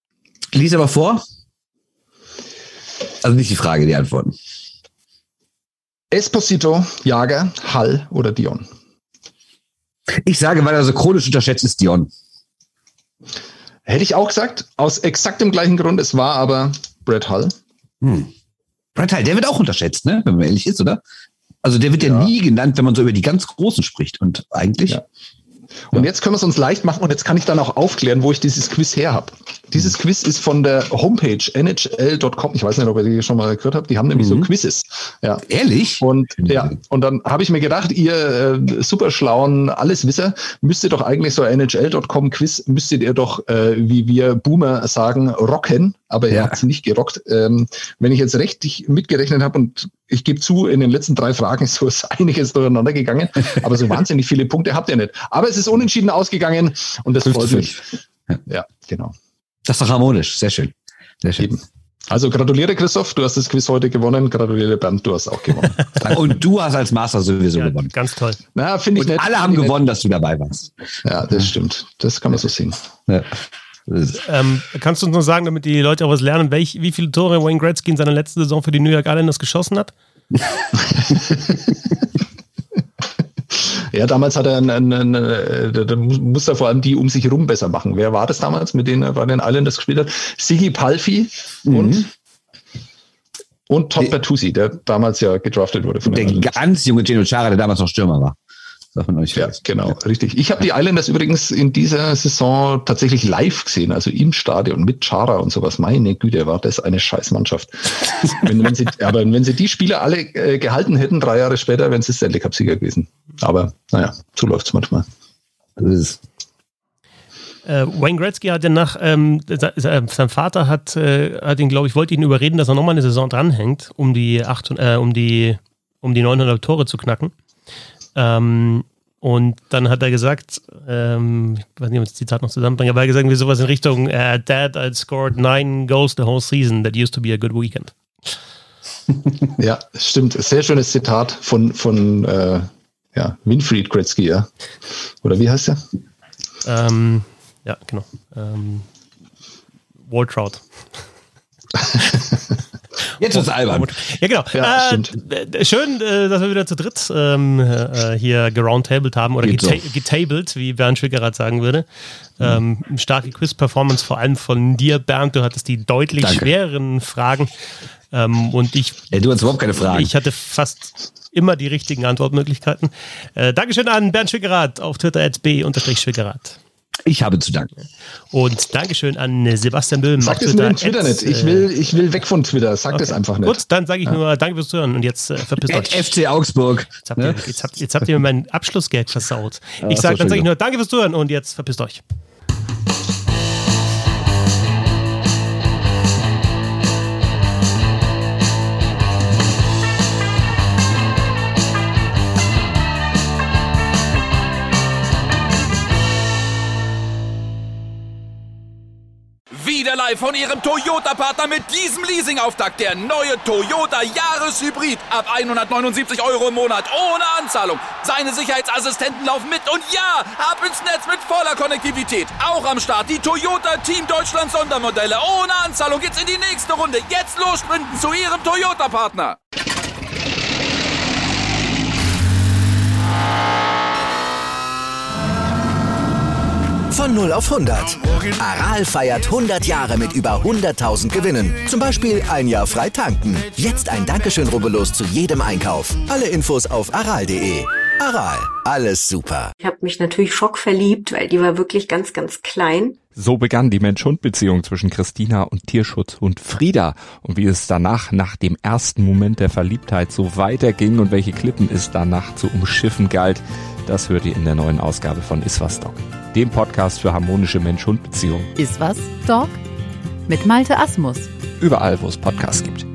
Lies aber vor. Also nicht die Frage, die Antworten. Esposito, Jager, Hall oder Dion? Ich sage, weil er so chronisch unterschätzt ist, Dion. Hätte ich auch gesagt, aus exakt dem gleichen Grund. Es war aber Brett Hull. Brett Hull, der wird auch unterschätzt, ne? Wenn man ehrlich ist, oder? Also der wird ja nie genannt, wenn man so über die ganz Großen spricht. Und eigentlich... Ja. Und jetzt können wir es uns leicht machen und jetzt kann ich dann auch aufklären, wo ich dieses Quiz her habe. Dieses Quiz ist von der Homepage nhl.com. Ich weiß nicht, ob ihr die schon mal gehört habt. Die haben nämlich so Quizzes. Ja. Ehrlich? Und dann habe ich mir gedacht, ihr super schlauen Alleswisser, müsst ihr doch eigentlich so nhl.com Quiz, müsstet ihr doch, wie wir Boomer sagen, rocken. Aber er hat sie nicht gerockt. Wenn ich jetzt richtig mitgerechnet habe und ich gebe zu, in den letzten 3 Fragen ist so einiges durcheinander gegangen, aber so wahnsinnig viele Punkte habt ihr nicht. Aber es ist unentschieden ausgegangen und das freut mich. Ja, genau. Das ist doch harmonisch. Sehr schön. Sehr schön. Eben. Also gratuliere Christoph, du hast das Quiz heute gewonnen. Gratuliere Bernd, du hast auch gewonnen. Und du hast als Master sowieso gewonnen. Ganz toll. Na, finde ich und nett. Alle haben gewonnen, dass du dabei warst. Ja, das stimmt. Das kann man so sehen. Ja. Kannst du uns noch sagen, damit die Leute auch was lernen, wie viele Tore Wayne Gretzky in seiner letzten Saison für die New York Islanders geschossen hat? Ja, damals hat er da muss er vor allem die um sich herum besser machen. Wer war das damals, mit denen er bei den Islanders gespielt hat? Sigi Palffy und Todd Bertuzzi, der damals ja gedraftet wurde von den Islanders. Der ganz junge Gino Chara, der damals noch Stürmer war. Ja, genau, richtig. Ich habe die Islanders übrigens in dieser Saison tatsächlich live gesehen, also im Stadion mit Chara und sowas. Meine Güte, war das eine Scheißmannschaft. wenn sie die Spieler alle gehalten hätten, 3 Jahre später, wären sie Stanley Cup-Sieger gewesen. Aber naja, so läuft es manchmal. Wayne Gretzky hat danach, sein Vater hat ihn, glaube ich, wollte ihn überreden, dass er nochmal eine Saison dranhängt, um die 900 Tore zu knacken. Und dann hat er gesagt, ich weiß nicht, ob ich das Zitat noch zusammenbringe, aber er hat gesagt, wie sowas in Richtung, Dad, I scored 9 goals the whole season, that used to be a good weekend. Ja, stimmt. Sehr schönes Zitat von Winfried Gretzky, ja. Oder wie heißt er? Ja, genau. Waltraud. Jetzt ist es albern. Ja, genau. Ja, stimmt. Schön, dass wir wieder zu dritt hier geroundtabled haben oder getabled, wie Bernd Schwickerath sagen würde. Starke Quiz-Performance, vor allem von dir, Bernd. Du hattest die deutlich schwereren Fragen. Und du hast überhaupt keine Fragen. Ich hatte fast immer die richtigen Antwortmöglichkeiten. Dankeschön an Bernd Schwickerath auf Twitter @b_Schwickerath. Ich habe zu danken. Und Dankeschön an Sebastian Böhm. Sag das mit dem Twitter nicht. Ich will weg von Twitter. Sag das einfach nicht. Gut, dann sage ich nur Danke fürs Zuhören und jetzt verpisst euch. FC Augsburg. Jetzt habt ihr mir mein Abschlussgag versaut. Dann sage ich nur Danke fürs Zuhören und jetzt verpisst euch. Wieder live von Ihrem Toyota-Partner mit diesem Leasing-Auftakt. Der neue Toyota Jahreshybrid. Ab 179 € im Monat. Ohne Anzahlung. Seine Sicherheitsassistenten laufen mit. Und ja, ab ins Netz mit voller Konnektivität. Auch am Start die Toyota Team Deutschland Sondermodelle. Ohne Anzahlung geht's in die nächste Runde. Jetzt los sprinten zu Ihrem Toyota-Partner. Von 0 auf 100. Aral feiert 100 Jahre mit über 100.000 Gewinnen. Zum Beispiel 1 Jahr frei tanken. Jetzt ein Dankeschön, rubbellos zu jedem Einkauf. Alle Infos auf aral.de. Aral, alles super. Ich habe mich natürlich schockverliebt, weil die war wirklich ganz, ganz klein. So begann die Mensch-Hund-Beziehung zwischen Christina und Tierschutzhund Frieda. Und wie es danach, nach dem ersten Moment der Verliebtheit, so weiterging und welche Klippen es danach zu umschiffen galt, das hört ihr in der neuen Ausgabe von Iswas Dog, dem Podcast für harmonische Mensch-Hund-Beziehungen. Iswas Dog? Mit Malte Asmus. Überall, wo es Podcasts gibt.